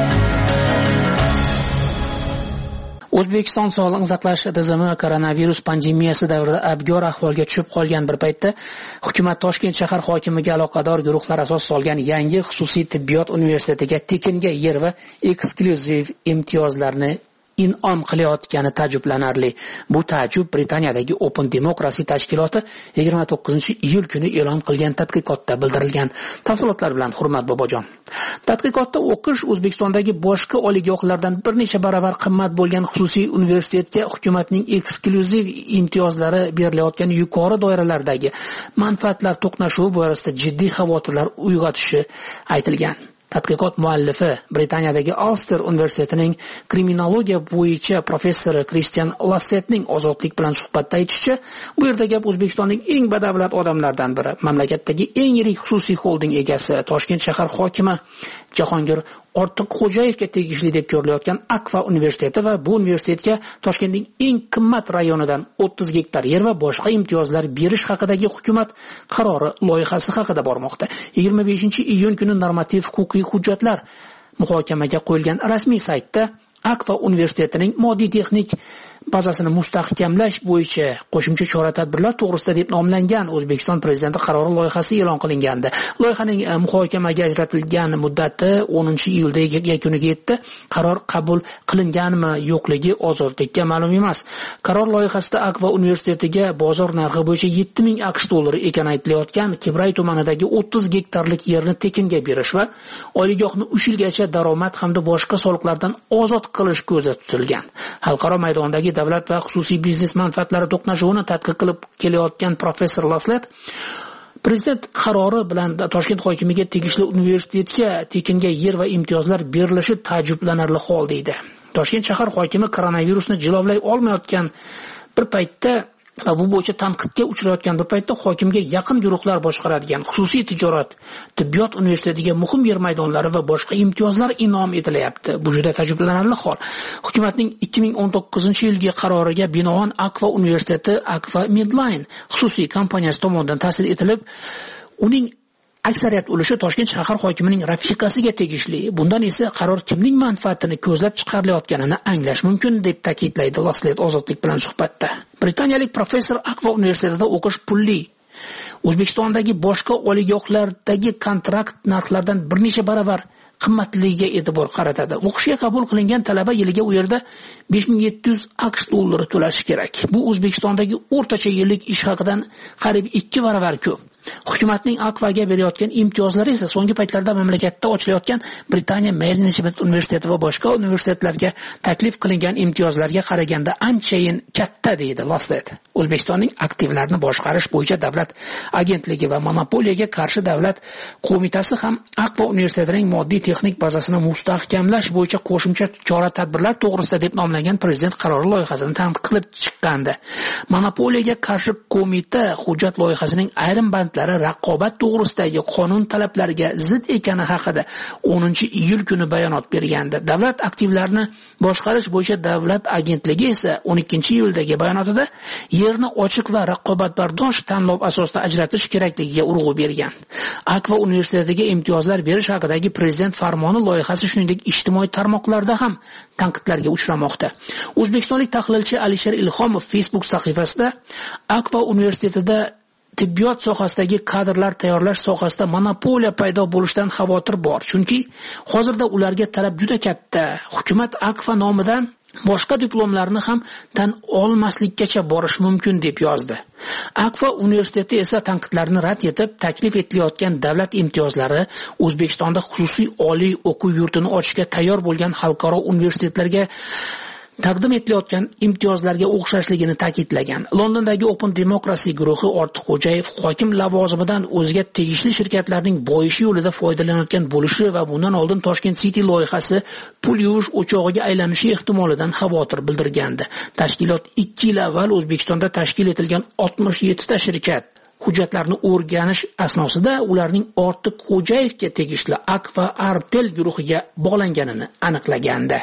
O'zbekiston sog'liqni saqlash tizimi koronavirus pandemiyasi davrida abgor ahvolga tushib qolgan bir paytda hukumat Toshkent shahar hokimiga aloqador guruhlar asos solgan yangi xususiy tibbiyot universitetiga tekinga yer va eksklyuziv imtiyozlarni in'om qilayotgani ta'jublanarli. Bu ta'jub Britaniyadagi Open Democracy tashkiloti yigirma to'qqizinchi iyul kuni e'lon qilgan tadqiqotda bildirilgan. Tafsilotlar bilan Hurmat Bobojon. Tadqiqotda o'qish O'zbekistondagi boshqa oliygohlardan bir necha barobar qimmat bo'lgan xususiy universitetga hukumatning eksklyuziv imtiyozlari berilayotgan yuqori doiralardagi manfaatlar to'qnashuvi borasida jiddiy xavotirlar uyg'otishi aytilgan. Tadqiqot muallifi Britaniyadagi Ulster universitetining kriminologiya bo'yicha professori Christian Lassetning Ozodlik bilan suhbatda aytishicha, bu yerda gap O'zbekistonning eng badavlat odamlardan biri, mamlakatdagi eng yirik xususiy xolding egasi, Toshkent shahar hokimi Jahongir Ortiqxo'jayevga tegishli deb ko'rilayotgan Akfa universiteti va bu universitetga Toshkentning eng qimmat rayonidan o'ttiz gektar yer va boshqa imtiyozlar berish haqidagi hukumat qarori loyihasi haqida bormoqda. yigirma beshinchi iyun kuni normativ huquqiy hujjatlar muhokamaga qo'yilgan rasmiy saytda Akfa universitetining moddiy texnik bazasini mustahkamlash bo'yicha qo'shimcha chora-tadbirlar to'g'risida deb nomlangan O'zbekiston prezidenti qarori loyihasi e'lon qilingandi. Loyihaning muhokamaga ajratilgan muddati o'ninchi iyulda yakuniga yetdi. Qaror qabul qilinganmi, yo'qligi ozodlikka ma'lum emas. Qaror loyihasida Akfa universitetiga bozor narxi bo'yicha yetti ming aqsh dollari ekani aytilayotgan Kibray tumanidagi o'ttiz gektarlik yerni tekinga berish va oliygohni uch yilgacha daromad hamda boshqa soliqlardan ozod qilish ko'zda tutilgan. Xalqaro maydondagi davlat va xususiy biznes manfaatlari to'qnashuvini tadqiq qilib kelayotgan professor Laslet prezident qarori bilan Toshkent hokimiga tegishli universitetga tekinga yer va imtiyozlar berilishi ta'jublanarli hol deydi. Toshkent shahar hokimi koronavirusni jilovlay olmayotgan bir paytda va bu bo'yicha tanqidga uchrayotgan bir paytda hokimga yaqin guruhlar boshqaradigan xususiy tijorat, tibbiyot universitetiga muhim yer maydonlari va boshqa imtiyozlar in'om etilyapti. Bu juda ta'jublanarli hol. Hukumatning ikki ming o'n to'qqizinchi yilgi qaroriga binoan Akfa universiteti Akfa Midline xususiy kompaniyasi tomonidan ta'sis etilib, uning aksariyat ulushi Toshkent shahar hokimining rafiqasiga tegishli. Bundan esa qaror kimning manfaatini ko'zlab chiqarilayotganini anglash mumkin deb ta'kidlaydi Laslet Ozodlik bilan suhbatda. Britaniyalik professor Akfa universitetida o'qish pulli. O'zbekistondagi boshqa oliygohlardagi kontrakt narxlaridan bir necha barobar qimmatligiga e'tibor qaratadi. O'qishga qabul qilingan talaba yiliga u yerda besh ming yetti yuz aqsh dollari to'lashi kerak. Bu O'zbekistondagi o'rtacha yillik ish haqidan qariyb ikki barobar ko'p. Hukumatning Akfaga berayotgan imtiyozlari esa so'nggi paytlarda mamlakatda ochilayotgan Britaniya Management universiteti va boshqa universitetlarga taklif qilingan imtiyozlarga qaraganda anchayin katta deydi Lasset. O'zbekistonning aktivlarni boshqarish bo'yicha davlat agentligi va monopoliyaga qarshi davlat qo'mitasi ham Akfa universitetining moddiy texnik bazasini mustahkamlash bo'yicha qo'shimcha chora-tadbirlar to'g'risida deb nomlangan prezident qarori loyihasini tanqid qilib chiqqandi. Monopoliyaga qarshi qo'mita hujjat loyihasining ayrim bandlari vositalari raqobat to'g'risidagi qonun talablariga zid ekani haqida o'ninchi iyul kuni bayonot bergandi. Davlat aktivlarini boshqarish bo'yicha davlat agentligi esa o'n ikkinchi iyuldagi bayonotida yerni ochiq va raqobatbardosh tanlov asosida ajratish kerakligiga urg'u bergan. Akfa universitetiga imtiyozlar berish haqidagi prezident farmoni loyihasi shuningdek ijtimoiy tarmoqlarda ham tanqidlarga uchramoqda. O'zbekistonlik tahlilchi Alisher Ilhomov Facebook sahifasida Akfa universitetida tibbiyot sohasidagi kadrlar tayyorlash sohasida monopoliya paydo bo'lishidan xavotir bor. Chunki hozirda ularga talab juda katta. Hukumat Akfa nomidan boshqa diplomlarni ham tan olmaslikkacha borish mumkin deb yozdi. Akfa universiteti esa tanqidlarni rad etib, taklif etilayotgan davlat imtiyozlari O'zbekistonda xususiy oliy o'quv yurtini ochishga tayyor bo'lgan xalqaro universitetlarga taqdim etilayotgan imtiyozlarga o'xshashligini ta'kidlagan. Londondagi Open Democracy guruhi Ortiqxo'jayev hokim lavozimidan o'ziga tegishli shirkatlarning boyishi yo'lida foydalanayotgan bo'lishi va bundan oldin Toshkent City loyihasi pul yuvish o'chog'iga aylanishi ehtimolidan xavotir bildirgandi. Tashkilot ikki yil avval O'zbekistonda tashkil etilgan oltmish yetti ta shirkat hujjatlarni o'rganish asnosida ularning Ortiqxo'jayevga tegishli Akfa Artel guruhiga bog'langanini aniqlagandi.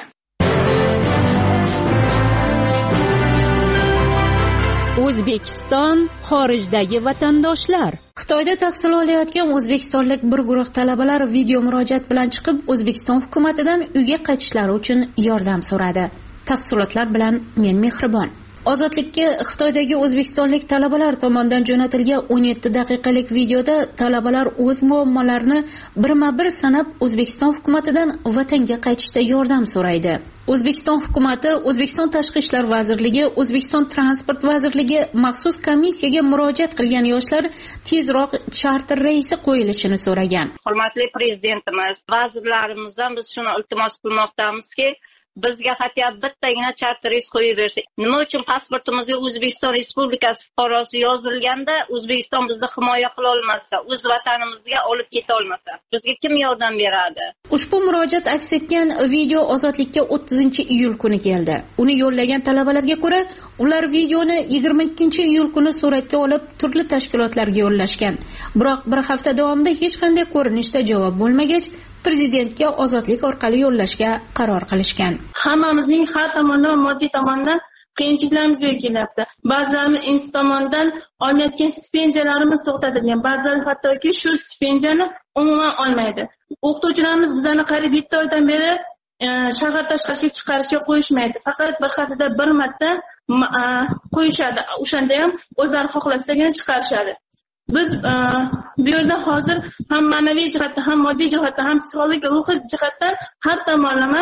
O'zbekiston xorijdagi vatandoshlar. Xitoyda tahsil olayotgan o'zbekistonlik bir guruh talabalar video murojaat bilan chiqib, O'zbekiston hukumatidan uyga qaytishlari uchun yordam so'radi. Tafsilotlar bilan men Mehribon. Ozodlikka Xitoydagi o'zbekistonlik talabalar tomonidan jo'natilgan o'n yetti daqiqalik videoda talabalar o'z muammolarini birma-bir sanab O'zbekiston hukumatidan vatanga qaytishda yordam so'raydi. O'zbekiston hukumati, O'zbekiston Tashqi ishlar vazirligi, O'zbekiston Transport vazirligi maxsus komissiyaga murojaat qilgan yoshlar tezroq charter reysi qo'yilishini so'ragan. Hurmatli prezidentimiz, vazirlarimizdan biz shuni iltimos qilmoqdamizki, bizga hatto bittagina charter reys qo'yib bersa. Nima uchun pasportimizga O'zbekiston Respublikasi fuqarosi yozilganda O'zbekiston bizni himoya qila olmasa, o'z vatanimizga olib keta olmasa, bizga kim yordam beradi? Ushbu murojaat aks etgan video Ozodlikka o'ttizinchi iyul kuni keldi. Uni yo'llagan talabalarga ko'ra, ular videoni yigirma ikkinchi iyul kuni suratga olib turli tashkilotlarga yo'llashgan. Biroq bir hafta davomida hech qanday ko'rinishda javob bo'lmagach, prezidentga Ozodlik orqali yo'llashga qaror qilishgan. Hammamizning har tomondan moddiy tomondan qiyinchiliklarimiz kelyapti. Ba'zilarimiz institut tomonidan olayotgan stipendiyalarimiz to'xtatilgan. Ba'zilar hattoki shu stipendiyani umuman olmaydi. O'qituvchilarimiz bizlarni qariyb yetti oydan beri shahar tashqariga chiqarishga qo'yishmaydi. Faqat bir haftada bir marta qo'yishadi. O'shanda ham o'zlari xohlasagina chiqarishadi. Biz bu yerda hozir ham ma'naviy jihatdan, ham moddiy jihatdan, ham psixologik ruhiy jihatdan har tomonlama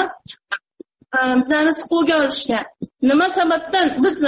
bizlarni siquvga olishgan. Nima sababdan bizni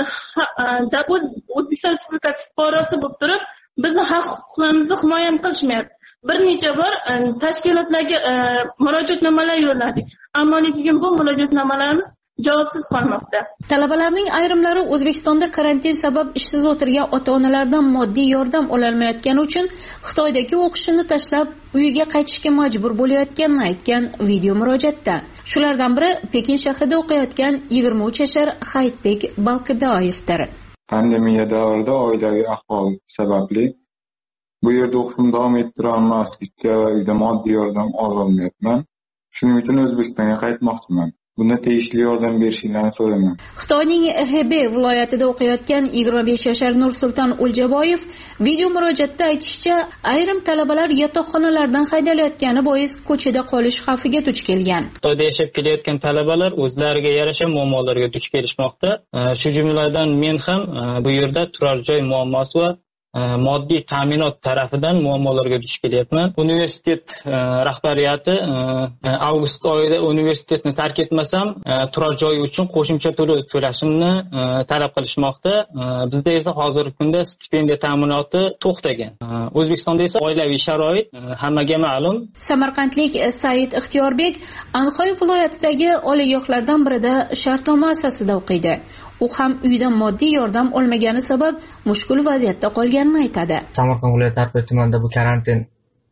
O'zbekiston Respublikasi fuqarosi bo'lib turib, bizni haq-huquqlarimizni himoya qilishmayapti. Bir necha bor tashkilotlarga murojaatnomalar yo'lladik. Ammo lekin bu murojaatnomalarimiz javobsiz qolmoqda. Talabalarning ayrimlari O'zbekistonda karantin sabab ishsiz o'tirgan ota-onalardan moddiy yordam ololmayotgani uchun Xitoydagi o'qishini tashlab uyiga qaytishga majbur bo'layotganini aytgan video murojaatda. Shulardan biri Pekin shahrida o'qiyotgan yigirma uch yashar Hayitbek Balqiboyevdir. Pandemiya davrida oilaviy ahvol sababli bu yerda o'qishimni davom ettira olmaslikka va uyda moddiy yordam ololmayapman. Shuning uchun O'zbekistonga qaytmoqchiman. Bunda tegishli yordam berishingizni so'rayman. Xitoyning Hebei viloyatida o'qiyotgan yigirma besh yashar Nursulton O'ljaboyev video murojaatda aytishicha, ayrim talabalar yotoqxonalardan haydalayotgani bois ko'chada qolish xavfiga duch kelgan. Xitoyda yashab kelayotgan talabalar o'zlariga yarasha muammolarga duch kelishmoqda. Shu jumladan men ham bu yerda turar joy muammosi va moddiy ta'minot tarafidan muammolarga duch kelyapman. Universitet rahbariyati avgust oyida universitetni tark etmasam, turar joy uchun qo'shimcha to'lov to'lashimni talab qilishmoqda. Bizda esa hozirgi kunda stipendiya ta'minoti to'xtagan. O'zbekistonda esa oilaviy sharoit hammaga ma'lum. Samarqandlik Said Ixtiyorbek Anxoy viloyatidagi oliygohlardan birida shartnoma asosida o'qiydi. U ham uydan moddiy yordam olmagani sabab mushkul vaziyatda qolganini aytadi. Samarqand viloyati Tarbiya tumanida bu karantin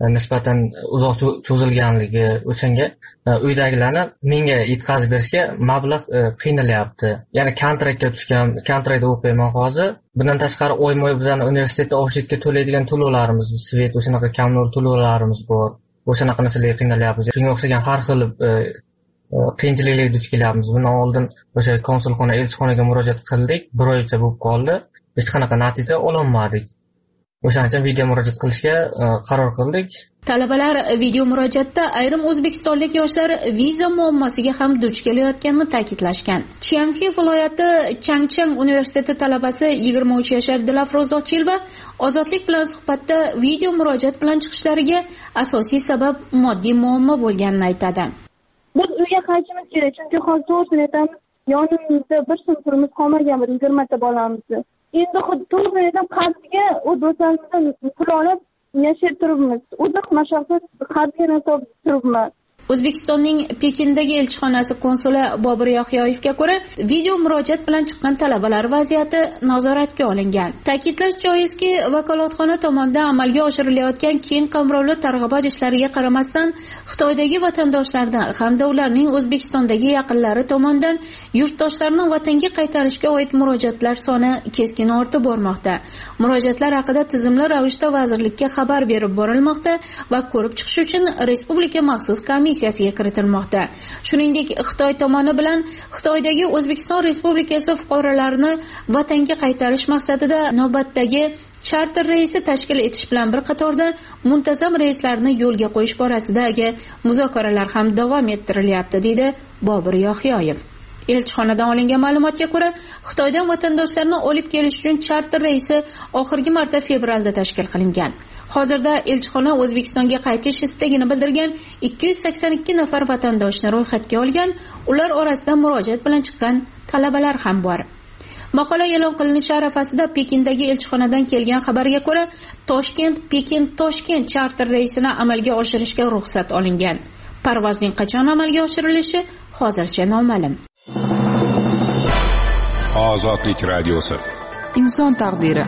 nisbatan uzoq cho'zilganligi o'shanga uydagilarni menga yetkazib berishga mablag' qiynalyapti. Ya'ni kontraktga tushgan, kontraktda o'qiyman hozir. Bundan tashqari oyma-oy bizning universitetda offsetga to'laydigan to'lovlarimiz, svet o'shanaqa kommunal to'lovlarimiz bor. O'shanaqa narsalarga qiynalyapmiz. Shunga o'xshagan har xil qiyinchiliklarga duch kelyapmiz. Bundan oldin o'sha konsulxona, elchixonaga murojaat qildik, bir oycha bo'lib qoldi. Hech qanaqa natija ololmadik. O'shaning uchun video murojaat qilishga qaror qildik. Talabalar video murojaatda ayrim o'zbekistonlik yoshlar viza muammosiga ham duch kelayotganini ta'kidlashgan. Chiangxi viloyati Changchang universiteti talabasi yigirma uch yashar Dilafroz Ochilova Ozodlik bilan suhbatda video murojaat bilan chiqishlariga asosiy sabab moddiy muammo bo'lganini aytadi. Biz uyga qaytishimiz kerak, chunki hozir to'g'risini aytamiz, yonimizda bir so'm pulimiz qolmagan, biz yigirmata bolamizni. Endi xuddi to'g'risini aytsam, qarzga u do'stlarimizdan pul olib yashab turibmiz. Uzoq mashaqqat qarzga nasib turibmiz. O'zbekistonning Pekindagi elchixonasi konsuli Bobur Yohyoyevga ko'ra, video murojaat bilan chiqqan talabalar vaziyati nazoratga olingan. Ta'kidlash joizki, vakolatxona tomonidan amalga oshirilayotgan keng qamrovli targ'ibot ishlariga qaramasdan, Xitoydagi vatandoshlardan hamda ularning O'zbekistondagi yaqinlari tomonidan yurtdoshlarni vatanga qaytarishga oid murojaatlar soni keskin ortib bormoqda. Murojaatlar haqida tizimli ravishda vazirlikka xabar berib borilmoqda va ko'rib chiqish uchun respublika maxsus komissiya kiritilmoqda. Shuningdek, Xitoy tomoni bilan Xitoydagi O'zbekiston Respublikasi fuqarolarini vatanga qaytarish maqsadida navbatdagi charter reysi tashkil etish bilan bir qatorda muntazam reyslarni yo'lga qo'yish borasidagi muzokaralar ham davom ettirilyapti, deydi Bobur Yohyoyev. Elchixonadan olingan ma'lumotga ko'ra, Xitoydan vatandoshlarni olib kelish uchun charter reysi oxirgi marta fevralda tashkil qilingan. Hozirda elchixona O'zbekistonga qaytish istagini bildirgan ikki yuz sakson ikki nafar vatandoshni ro'yxatga olgan, ular orasida murojaat bilan chiqqan talabalar ham bor. Maqola e'lon qilinishi arafasida Pekindagi elchixonadan kelgan xabarga ko'ra, Toshkent Pekin Toshkent charter reysini amalga oshirishga ruxsat olingan. Parvozning qachon amalga oshirilishi hozircha noma'lum. Ozodlik radiosi. Inson taqdiri.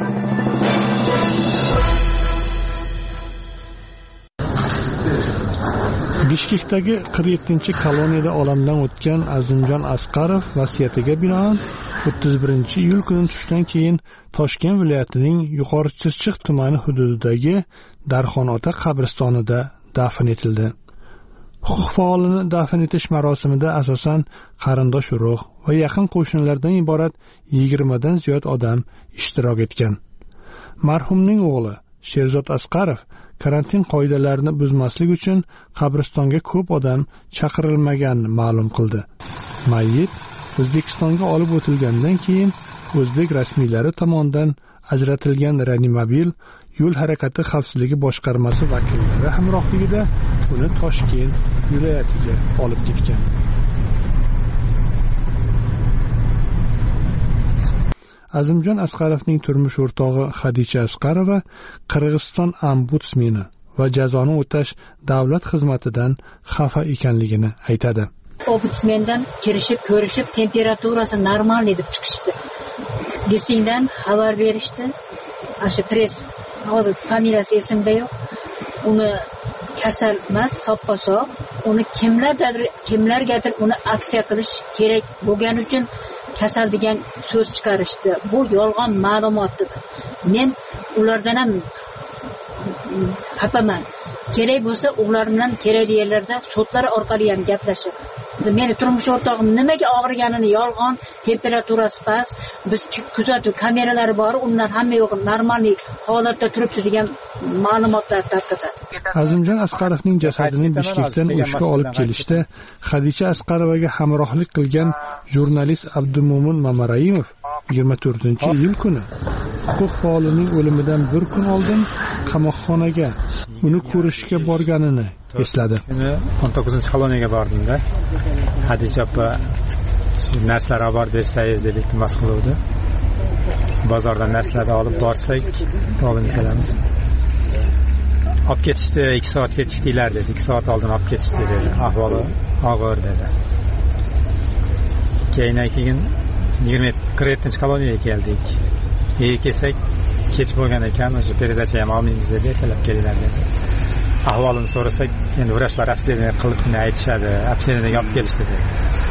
Bishkekdagi qirq yettinchi koloniyada olamdan o'tgan Azimjon Asqarov vasiyatiga binoan o'ttiz birinchi iyul kuni tushdan keyin Toshkent viloyatining Yuqori Chirchiq tumani hududidagi Darxonota qabristonida dafn etildi. Huquq faolini dafn etish marosimida asosan qarindosh urug' va yaqin qo'shnilardan iborat yigirmadan ziyod odam ishtirok etgan. Marhumning o'g'li Sherzod Asqarov karantin qoidalarini buzmaslik uchun qabristonga ko'p odam chaqirilmaganini ma'lum qildi. Mayyit O'zbekistonga olib o'tilgandan keyin o'zbek rasmiylari tomonidan ajratilgan reanimobil yo'l harakati xavfsizligi boshqarmasi vakillari hamrohligida uni Toshkent viloyatiga olib ketgan. Azimjon Asqarovning turmush o'rtog'i Xadicha Asqarova Qirg'iziston ombudsmeni va jazoni o'tash davlat xizmatidan xafa ekanligini aytadi. Ombudsmendan kirishib, ko'rishib, temperaturasi normal deb chiqishdi. Desingdan xabar berishdi. Ashu press, hozir familiyasi esimda yo'q. Uni kasal emas, soppa-sog', uni kimlardir, kimlargadir uni aksiya qilish kerak bo'lgani uchun kasal degan so'z chiqarishdi. Bu yolg'on ma'lumotdir. Men ulardan ham xafaman. Kerak bo'lsa, ular bilan kerakli yerlarda sudlar orqali ham gaplashib. Meni turmush o'rtog'im nimaga og'riganini yolg'on, temperaturasi past, biz kuzatuv kameralari bor, undan hamma yo'q, normal holatda turibdi degan ma'lumotlar tarqatadi. Azimjon Asqarovning jasadini Bishkekdan O'shga olib kelishda Xadicha Asqarovaga hamrohlik qilgan jurnalist Abdumo'min Mamarayimov yigirma to'rtinchi iyul kuni huquq faolining o'limidan bir kun oldin qamoqxonaga uni ko'rishga borganini esladi. o'n to'qqizinchi koloniyaga bordim-da. Xadicha opa narsalar olib bersangiz deb iltimos qiluvdi. Bozordan narsalarni olib borsak, olib kelamiz. Olib ketishdi, ikki soat ketishdilar dedi. ikki soat oldin olib ketishdi dedi. Ahvoli og'ir dedi. Keyin keyin yigirma qirq yettinchi koloniyaga keldik. Ey kelsak, kech bo'lgan ekan, o'sha perizacha ham olmaymiz dedi, ertalab kelinglar dedi. ahvolini so'rasak, endi vrachlar обследование qilib aytishadi, обследование olib kelishdi dedi.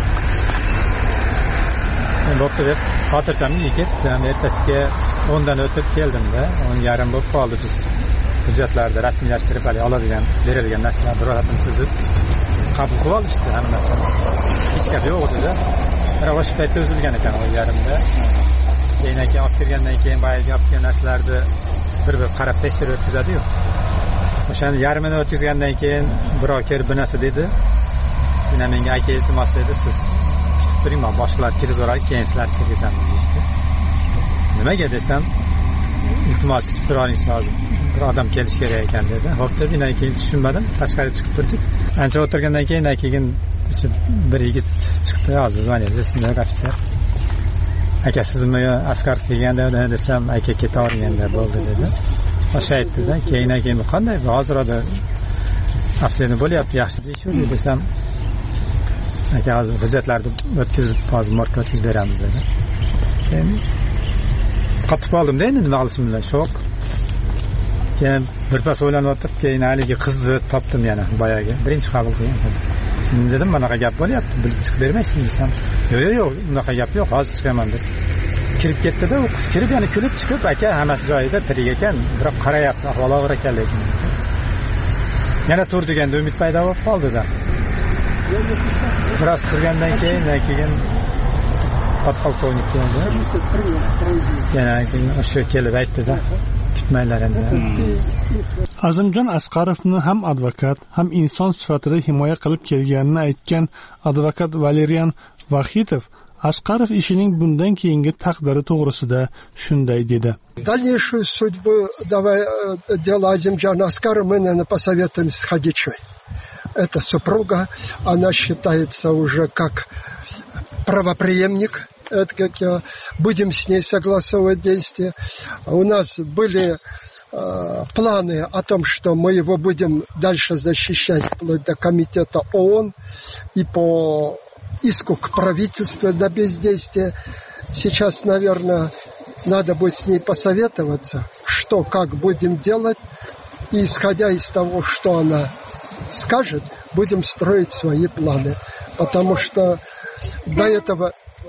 Men bo'pti deb xotirjamlik ketdim. Ertasiga o'ndan o'tib keldimda, o'n yarim bo'lib qoldi. Biz hujjatlarni rasmiylashtirib oladigan, berilgan narsalarni ro'yxatini tuzib qabul qilib olishdi hammasi. Hech gap yo'q edi-da. Biroq o'sha paytda o'zilgan ekan o'n yarimda. Keyin keyin olib kelgandan keyin boyagi olib kelgan narsalarni bir-bir qarab tekshirib o'tkazadi-yu. O'shani yarmini o'tkazgandan keyin birov kelib bu narsa dedi. Yana menga aka iltimos dedi, siz kutib turing, men boshqalar kirgizib keyin sizlar kirgizaman deydi. Nimaga desam, iltimos kutib turingiz lozim. Bir odam kelish kerak ekan dedi. Xo'p deb, yana keyin tushunmadim, tashqariga chiqib turdik. Ancha o'tirgandan keyin keyin bir yigit chiqdi, hozir звонит, здесь ofitser. Aka sizmi askar kelganda desam, aka ketaverganda bo'ldi dedi. O'sha aytdi-da, keyin keyin qanday hozir hozir afsini bo'lyapti, yaxshi deyishdi desam, aka hozir hujjatlarni o'tkazib, hozir morgga o'tkazib beramiz dedi. Keyin qotib qoldim-da, endi nima qilishim bilan shok. Keyin birpas o'ylanib o'tirib, keyin haligi qizni topdim yana, boyagi birinchi qabul qilgan qiz. Sen dedim, bunaqa gap bo'lyapti, bilib chiqib bermaysizmi desam, yo'q, yo'q, yo'q, unaqa gap yo'q, hozir chiqaman deb. Kirib ketdi-da, u qiz kirib, yana kulib chiqib, aka hammasi joyida, tirik ekan, biroq qarayapti, ahvoli og'ir ekan lekin. Yana tur deganda umid paydo bo'lib qoldi-da. Biroz turgandan keyin, keyin podpolkovnik keldi. Yana keyin o'sha kelib aytdi-da, kutmanglar endi. Azimjon Asqarovni ham advokat, ham inson sifatida himoya qilib kelganini aytgan advokat Valerian Vahitov Asqarov ishining bundan keyingi taqdiri to'g'risida shunday dedi. Дальнейшую судьбу давай дела Азимджана Аскарова мы, наверное, посоветуем с Хадичой. Это супруга, она считается уже как правопреемник. Это как я, будем с ней согласовывать действия. У нас были э, планы о том, что мы его будем дальше защищать вплоть до комитета ООН и по иску к правительству на бездействие. Сейчас, наверное, надо будет с ней посоветоваться, что, как будем делать. И исходя из того, что она скажет, будем строить свои планы. Потому что до этого...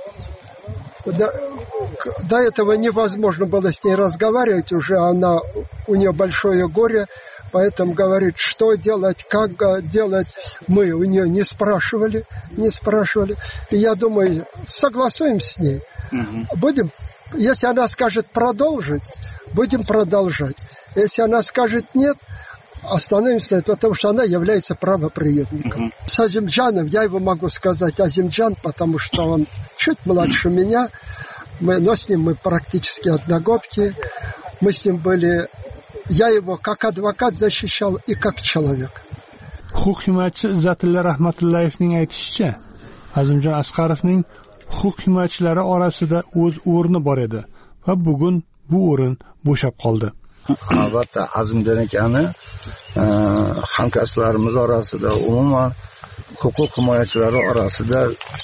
До, до этого невозможно было с ней разговаривать, уже она, у нее большое горе, поэтому говорит, что делать, как делать, мы у нее не спрашивали, не спрашивали. И я думаю, согласуем с ней. Mm-hmm. Будем, если она скажет продолжить, будем продолжать. Если она скажет нет, остановимся, потому что она является правопреемником. Mm-hmm. С Азимджаном, я его могу сказать Азимджан, потому что он чуть младше меня, мы, но с ним мы практически одногодки, мы с ним были, я его как адвокат защищал и как человек. Huquq himoyachi Izzatilla Rahmatullayevning aytishicha, Azimjon Asqarovning huquq himoyachilari orasida o'z o'rni bor edi va bugun bu o'rin bo'shab qoldi. Albatta Azimjon akani hamkasblarimiz orasida, umuman huquq himoyachilari orasida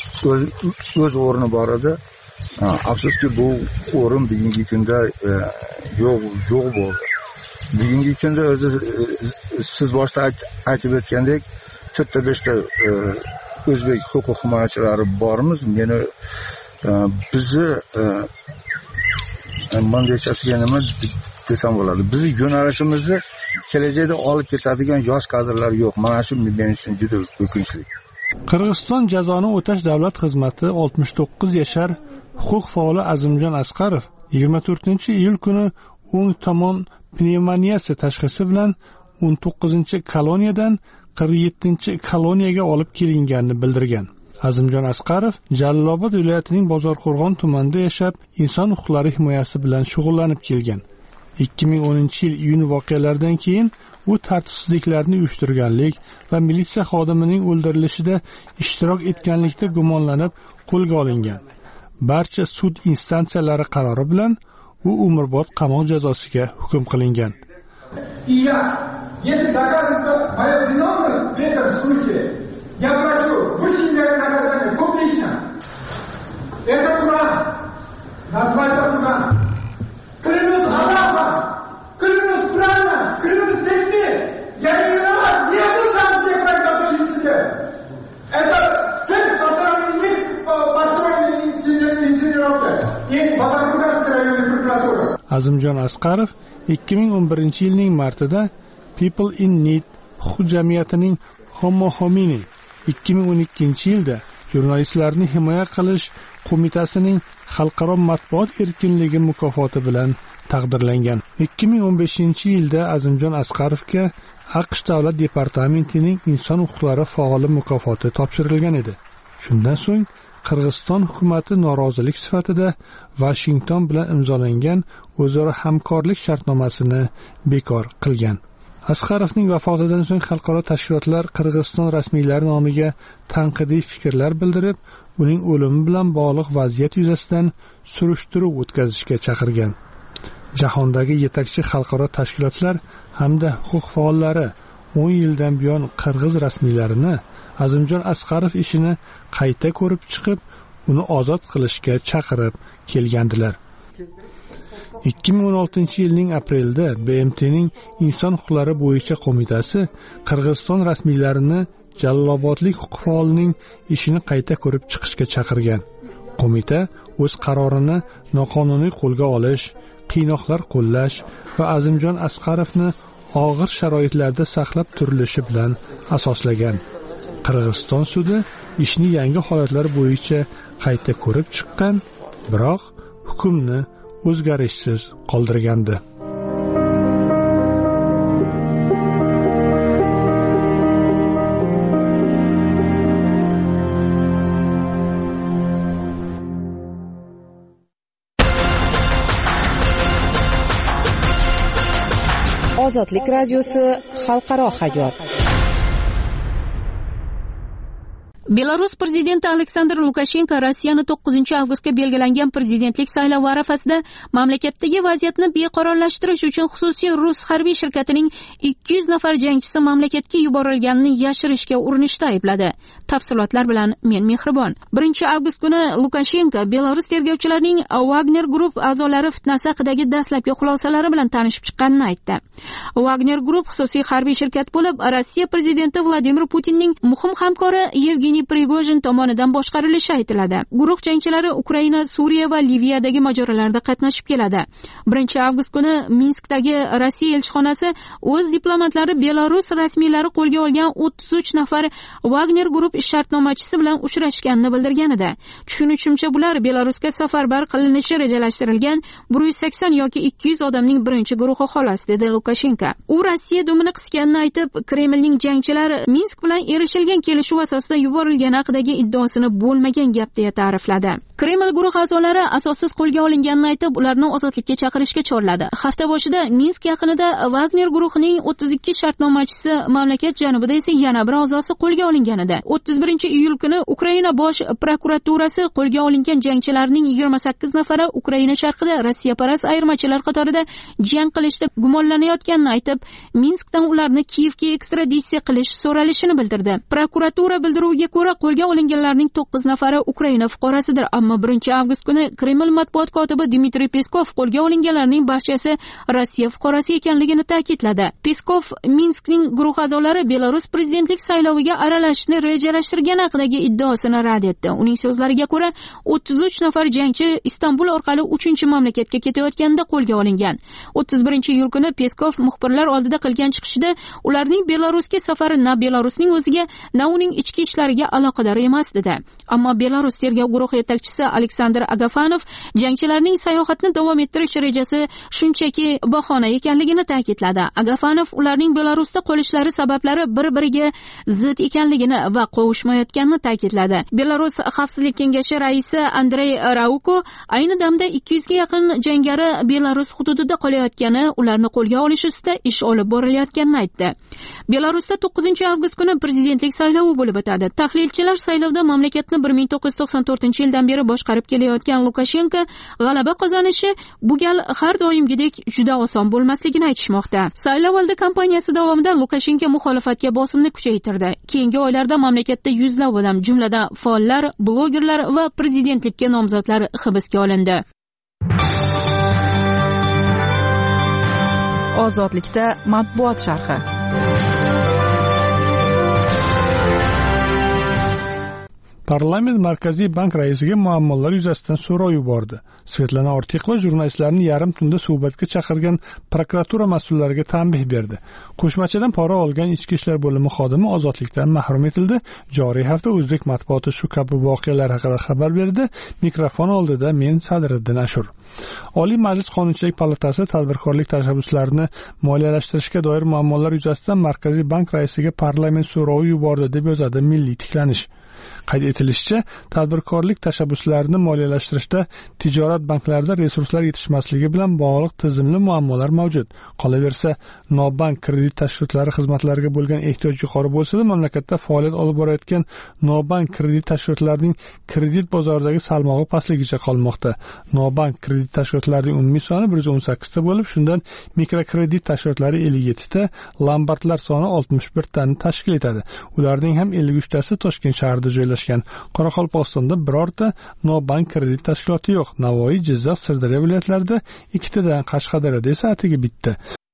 o'z o'rni bor edi. Afsuski bu o'rin bugungi kunda yo'q yo'q bo'ldi. Bugungi kunda o'zi siz boshda aytib o'tgandek to'rtta beshta o'zbek huquq himoyachilari bormiz. Meni bizni mandechasiga nima desam bo'ladi. Bizning yo'nalishimizni kelajakda olib ketadigan yosh kadrlar yo'q. Mana shu men uchun juda o'kinchli. Qirg'iziston jazoni o'tash davlat xizmati oltmish to'qqiz yashar huquq faoli Azimjon Asqarov yigirma to'rtinchi iyul kuni o'ng tomon pnevmoniyasi tashxisi bilan o'n to'qqizinchi koloniyadan qirq yettinchi koloniyaga olib kelinganini bildirgan. Azimjon Asqarov Jalolobod viloyatining Bozorqo'rg'on tumanida yashab, inson huquqlari himoyasi bilan shug'ullanib kelgan. ikki ming o'ninchi yil iyun voqealaridan keyin u tartibsizliklarni uyushtirganlik va militsiya xodimining o'ldirilishida ishtirok etganlikda gumonlanib qo'lga olingan. Barcha sud instansiyalari qarori bilan u umrbod qamoq jazosiga hukm qilingan. И я, если докажется моя виновность в этом случае, я прошу высшее наказание публично. Это Куран. Назваться Куран. Клянусь Аллахом, клянусь правильно, клянусь детьми. Я не виноват. Azimjon Asqarov ikki ming o'n birinchi yilning martida People in Need huquq jamiyatining Homo Homini, ikki ming o'n ikkinchi yilda jurnalistlarni himoya qilish qo'mitasining xalqaro matbuot erkinligi mukofoti bilan taqdirlangan. ikki ming o'n beshinchi yilda Azimjon Asqarovga AQSh Davlat departamentining inson huquqlari faoli mukofoti topshirilgan edi. Shundan so'ng Qirg'iziston hukumati norozilik sifatida Washington bilan imzolangan o'zaro hamkorlik shartnomasini bekor qilgan. Asqarovning vafotidan so'ng xalqaro tashkilotlar Qirg'iziston rasmiylari nomiga tanqidiy fikrlar bildirib, uning o'limi bilan bog'liq vaziyat yuzasidan surishtiruv o'tkazishga chaqirgan. Jahondagi yetakchi xalqaro tashkilotlar hamda huquq faollari o'n yildan buyon qirg'iz rasmiylarini Azimjon Asqarov ishini qayta ko'rib chiqib, uni ozod qilishga chaqirib kelgandilar. ikki ming o'n oltinchi yilning aprelida B M T'ning inson huquqlari bo'yicha qo'mitasi Qirg'iziston rasmiylarini Jalolobodlik huquq faolining ishini qayta ko'rib chiqishga chaqirgan. Qo'mita o'z qarorini noqonuniy qo'lga olish, qiynoqlar qo'llash va Azimjon Asqarovni og'ir sharoitlarda saqlab turilishi bilan asoslagan. Qirg'iziston sudi ishni yangi holatlar bo'yicha qayta ko'rib chiqqan, biroq hukmni o'zgarishsiz qoldirgandi. Ozodlik radiosi xalqaro hayot. Belarus prezidenti Aleksandr Lukashenko Rossiyani to'qqizinchi avgustga belgilangan prezidentlik saylovi arafasida mamlakatdagi vaziyatni beqarorlashtirish uchun xususiy rus harbiy shirkatining ikki yuz nafar jangchisi mamlakatga yuborilganini yashirishga urinishda aybladi. Tafsilotlar bilan men Mehribon. birinchi avgust kuni Lukashenko Belarus tergovchilarining Wagner Group a'zolari fitnasi haqidagi dastlabki xulosalari bilan tanishib chiqqanini aytdi. Wagner Group xususiy harbiy shirkat bo'lib, Rossiya prezidenti Vladimir Putinning muhim hamkori Yevgeniy Prigozhin tomonidan boshqarilishi aytiladi. Guruh jangchilari Ukraina, Suriya va Liviyadagi mojarolarda qatnashib keladi. birinchi avgust kuni Minskdagi Rossiya elchixonasi o'z diplomatlari Belarus rasmiylari qo'lga olgan o'ttiz uch nafar Wagner Group shartnomachisi bilan uchrashganini bildirgan edi. Tushunishimcha, bular Belarusga safarbar qilinishi rejalashtirilgan bir yuz sakson yoki ikki yuz odamning birinchi guruhi xolos, dedi Lukashenko. U Rossiya dumini qisganini aytib, Kremlning jangchilari Minsk bilan erishilgan kelishuv asosida yuborilgani haqidagi iddaosini bo'lmagan gap deya ta'rifladi. Kreml guruh a'zolari asossiz qo'lga olinganini aytib, ularni ozodlikka chaqirishga chorladi. Hafta boshida Minsk yaqinida Wagner guruhining o'ttiz ikki shartnomachisi, mamlakat janubida esa yana bir a'zosi qo'lga olingan edi. o'ttiz birinchi iyul kuni Ukraina bosh prokuraturasi qo'lga olingan jangchilarning yigirma sakkiz nafari Ukraina sharqida Rossiyaparast ayirmachilar qatorida jang qilishda gumonlanayotganini aytib, Minskdan ularni Kiyevga ekstraditsiya qilish so'ralishini bildirdi. Prokuratura bildiruviga ko'ra, qo'lga olinganlarning to'qqiz nafari Ukraina fuqarosidir, ammo birinchi avgust kuni Kreml matbuot kotibi Dmitriy Peskov qo'lga olinganlarning barchasi Rossiya fuqarosi ekanligini ta'kidladi. Peskov Minskning guruh a'zolari Belarus prezidentlik sayloviga aralashishni rejalashtirgani haqidagi iddaosini rad etdi. Uning so'zlariga ko'ra, o'ttiz uch nafar jangchi Istanbul orqali uchinchi mamlakatga ketayotganda qo'lga olingan. o'ttiz birinchi iyul kuni Peskov muxbirlar oldida qilgan chiqishida ularning Belarusga safari na Belarusning o'ziga, na uning ichki ishlariga aloqador emas dedi. Ammo Belarus tergov guruhi yetakchisi Aleksandr Agafanov jangchilarning sayohatni davom ettirish rejasi shunchaki bahona ekanligini ta'kidladi. Agafanov ularning Belarusda qolishlari sabablari bir-biriga zid ekanligini va qovushmayotganini ta'kidladi. Belarus Xavfsizlik kengashi raisi Andrey Rauko ayni damda ikki yuzga yaqin jangari Belarus hududida qolayotgani, ularni qo'lga olish ustida ish olib borilayotganini aytdi. Belarusda to'qqizinchi avgust kuni prezidentlik saylovi bo'lib o'tadi. Tahlilchilar saylovda mamlakatni bir ming to'qqiz yuz to'qson to'rtinchi yildan beri boshqarib kelayotgan Lukashenko g'alaba qozonishi bu gal har doimgidek juda oson bo'lmasligini aytishmoqda. Saylovoldi kampaniyasi davomida Lukashenko muxolifatga bosimni kuchaytirdi. Keyingi oylarda mamlakatda yuzlab odam, jumladan faollar, blogerlar va prezidentlikka nomzodlar hibsga olindi. Ozodlikda matbuot sharhi. Parlament Markaziy bank raisiga muammolar yuzasidan so'rov yubordi. Svetlana Ortiqova jurnalistlarni yarim tunda suhbatga chaqirgan prokuratura mas'ullariga tanbeh berdi. Qo'shmachidan pora olgan ichki ishlar bo'limi xodimi ozodlikdan mahrum etildi. Joriy hafta o'zbek matbuoti shu kabi voqealar haqida xabar berdi. Mikrofon oldida men Sadriddin Ashur. Oliy Majlis Qonunchilik palatasi tadbirkorlik tashabbuslarini moliyalashtirishga doir muammolar yuzasidan Markaziy bank raisiga parlament so'rovi yubordi deb yozadi Milliy tiklanish. Qayd etilishicha, tadbirkorlik tashabbuslarini moliyalashtirishda tijorat banklarida resurslar yetishmasligi bilan bog'liq tizimli muammolar mavjud. Qolaversa, nobank kredit tashkilotlari xizmatlariga bo'lgan ehtiyoj yuqori bo'lsa-da, mamlakatda faoliyat olib borayotgan nobank kredit tashkilotlarining kredit bozoridagi salmog'i pastligicha qolmoqda. Nobank kredit tashkilotlarining umumiy soni bir yuz o'n sakkiz ta bo'lib, shundan mikrokredit tashkilotlari ellik yetti ta, lombardlar soni oltmish bir tani tashkil etadi. Ularning ham ellik uch tasi Toshkent shahrida joylashgan. Qoraqalpog'istonda birorta nobank kredit tashkiloti yo'q. Navoiy, Jizzax, Sirdaryo viloyatlarida ikkitadan, Qashqadaryoda esa atigi bitta.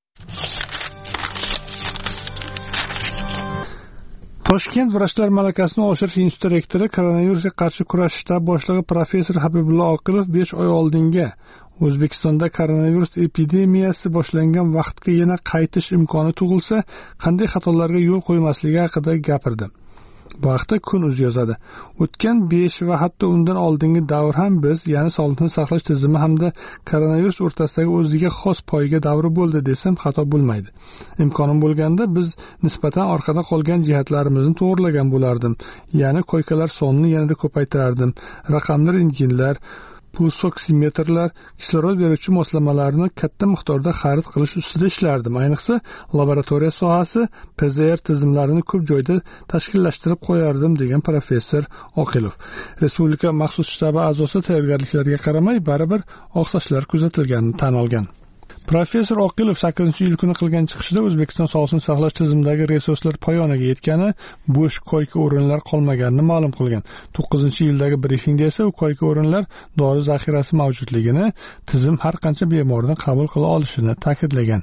Toshkent vrachlar malakasini oshirish instituti rektori, koronavirusga qarshi kurash shtab boshlig'i professor Habibullo Oqilov besh oy oldinga O'zbekistonda koronavirus epidemiyasi boshlangan vaqtga yana qaytish imkoni tug'ilsa, qanday xatolarga yo'l qo'ymasligi haqida gapirdi. Bu haqda Kun.uz yozadi. O'tgan besh va hatto undan oldingi davr ham biz, ya'ni sog'liqni saqlash tizimi hamda koronavirus o'rtasidagi o'ziga xos poyga davri bo'ldi desam xato bo'lmaydi. Imkonim bo'lganda biz nisbatan orqada qolgan jihatlarimizni to'g'rilagan bo'lardim. Ya'ni koykalar sonini yanada ko'paytirardim. Raqamli rentgenlar, pulsoksimetrlar, kislorod beruvchi moslamalarni katta miqdorda xarid qilish ustida ishlardim. Ayniqsa, laboratoriya sohasi, P Z R tizimlarini ko'p joyda tashkillashtirib qo'yardim, degan professor Oqilov. Respublika maxsus shtabi a'zosi tayyorgarliklarga qaramay baribir oqsashlar kuzatilganini tan olgan. Professor Oqilov sakkizinchi iyul kuni qilgan chiqishida O'zbekiston sog'liqni saqlash tizimidagi resurslar poyoniga yetgani, bo'sh koyka o'rinlar qolmaganini ma'lum qilgan. to'qqizinchi iyuldagi brifingda esa u koyka o'rinlar dori zaxirasi mavjudligini, tizim har qancha bemorni qabul qila olishini ta'kidlagan.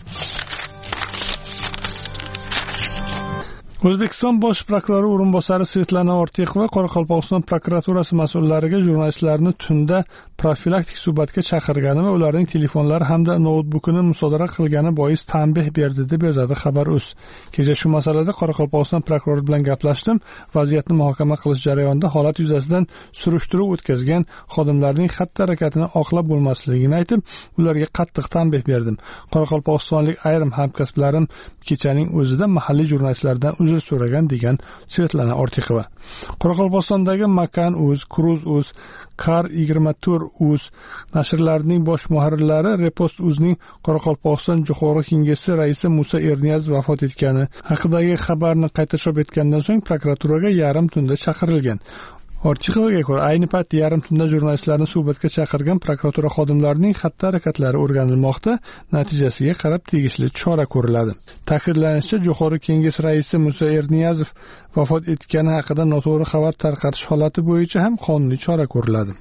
O'zbekiston bosh prokurori o'rinbosari Svetlana Ortiqova Qoraqalpog'iston prokuraturasi mas'ullariga jurnalistlarni tunda profilaktik suhbatga chaqirgani va ularning telefonlari hamda noutbukini musodara qilgani bois tanbeh berdi deb yozadi Xabar.uz. Kecha shu masalada Qoraqalpog'iston prokurori bilan gaplashdim. Vaziyatni muhokama qilish jarayonida holat yuzasidan surishtiruv o'tkazgan xodimlarning xatti-harakatini oqlab bo'lmasligini aytib, ularga qattiq tanbeh berdim. Qoraqalpog'istonlik ayrim hamkasblarim kechaning o'zida mahalliy jurnalistlardan uzr so'ragan, degan Svetlana Ortiqova. Qoraqalpog'istondagi Makan.uz, Cruz.uz, Kar yigirma to'rt.uz nashrlarining bosh muharrirlari Repost.uzning Qoraqalpog'iston Jo'qorg'i Kengashi raisi Musa Erniyazov vafot etgani haqidagi xabarni qayta chop etgandan so'ng prokuraturaga yarim tunda chaqirilgan. Ortiqovaga ko'ra, ayni paytda yarim tunda jurnalistlarni suhbatga chaqirgan prokuratura xodimlarining xatti-harakatlari o'rganilmoqda, natijasiga qarab tegishli chora ko'riladi. Ta'kidlanishicha, Jo'qorg'i Kengash raisi Musa Erniyazov vafot etgani haqida noto'g'ri xabar tarqatish holati bo'yicha ham qonuniy chora ko'riladi.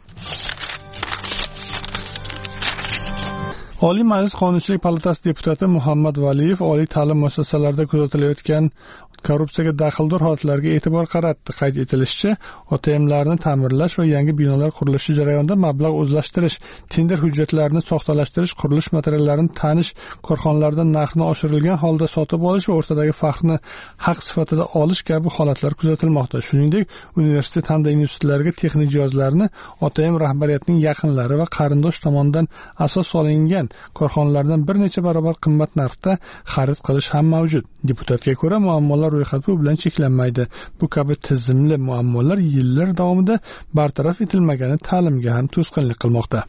Oliy Majlis Qonunchilik palatasi deputati Muhammad Valiyev oliy ta'lim muassasalarida kuzatilayotgan korrupsiyaga daxldor holatlarga e'tibor qaratdi. Qayd etilishicha, O T M'larni ta'mirlash va yangi binolar qurilishi jarayonida mablag' o'zlashtirish, tender hujjatlarini soxtalashtirish, qurilish materiallarini tanish, korxonalardan narxni oshirilgan holda sotib olish va o'rtadagi farqni haq sifatida olish kabi holatlar kuzatilmoqda. Shuningdek, universitet hamda institutlarga texnik jihozlarni O T M rahbariyatining yaqinlari va qarindosh tomonidan asos solingan korxonalardan bir necha barobar qimmat narxda xarid qilish ham mavjud. Deputatga ko'ra, muammolar ro'yxati bilan cheklanmaydi. Bu kabi tizimli muammolar yillar davomida bartaraf etilmagani ta'limga ham to'sqinlik qilmoqda.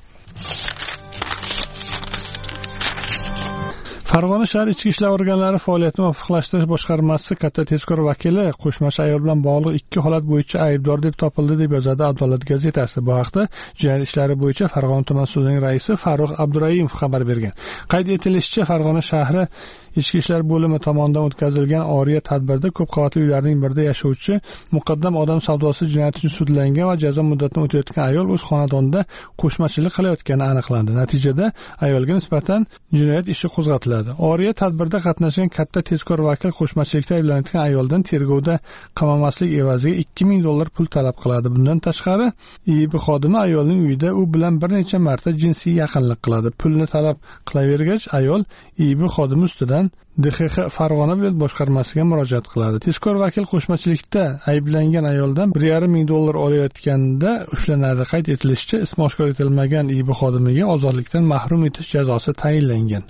Farg'ona shahar ichki ishlar organlari faoliyatini muvofiqlashtirish boshqarmasi katta tezkor vakili qo'shmachi ayol bilan bog'liq ikki holat bo'yicha aybdor deb topildi, deb yozadi Adolat gazetasi. Bu haqda jinoyat ishlari bo'yicha Farg'ona tuman sudining raisi Farruh Abdurayimov xabar bergan. Qayd etilishicha, Farg'ona shahri Ichki ishlar bo'limi tomonidan o'tkazilgan oriya tadbirda ko'p qavatli uylarning birida yashovchi muqaddam odam savdosi jinoyati uchun sudlangan va jazo muddatini o'tayotgan ayol o'z xonadonida qo'shmachilik qilayotgani aniqlandi. Natijada ayolga nisbatan jinoyat ishi qo'zg'atiladi. Oriya tadbirda qatnashgan katta tezkor vakil qo'shmachilikda ayblanayotgan ayoldan tergovda qamamaslik evaziga ikki ming dollar pul talab qiladi. Bundan tashqari, I I B xodimi ayolning uyida u bilan bir necha marta jinsiy yaqinlik qiladi. Pulni talab qilavergach, ayol I I B xodimi ustidan D X X Farg'ona viloyat boshqarmasiga murojaat qiladi. Tezkor vakil qo'shmachilikda ayblangan ayoldan bir yarim ming dollar olayotganda ushlanadi. Qayd etilishicha, ismi oshkor etilmagan I I B xodimiga ozodlikdan mahrum etish jazosi tayinlangan.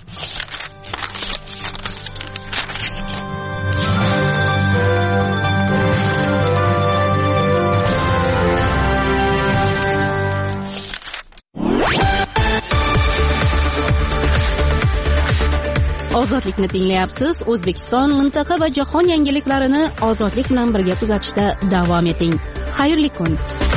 Ozodlikni tinglayapsiz. O'zbekiston, mintaqa va jahon yangiliklarini ozodlik bilan birga kuzatishda davom eting. Xayrli kun.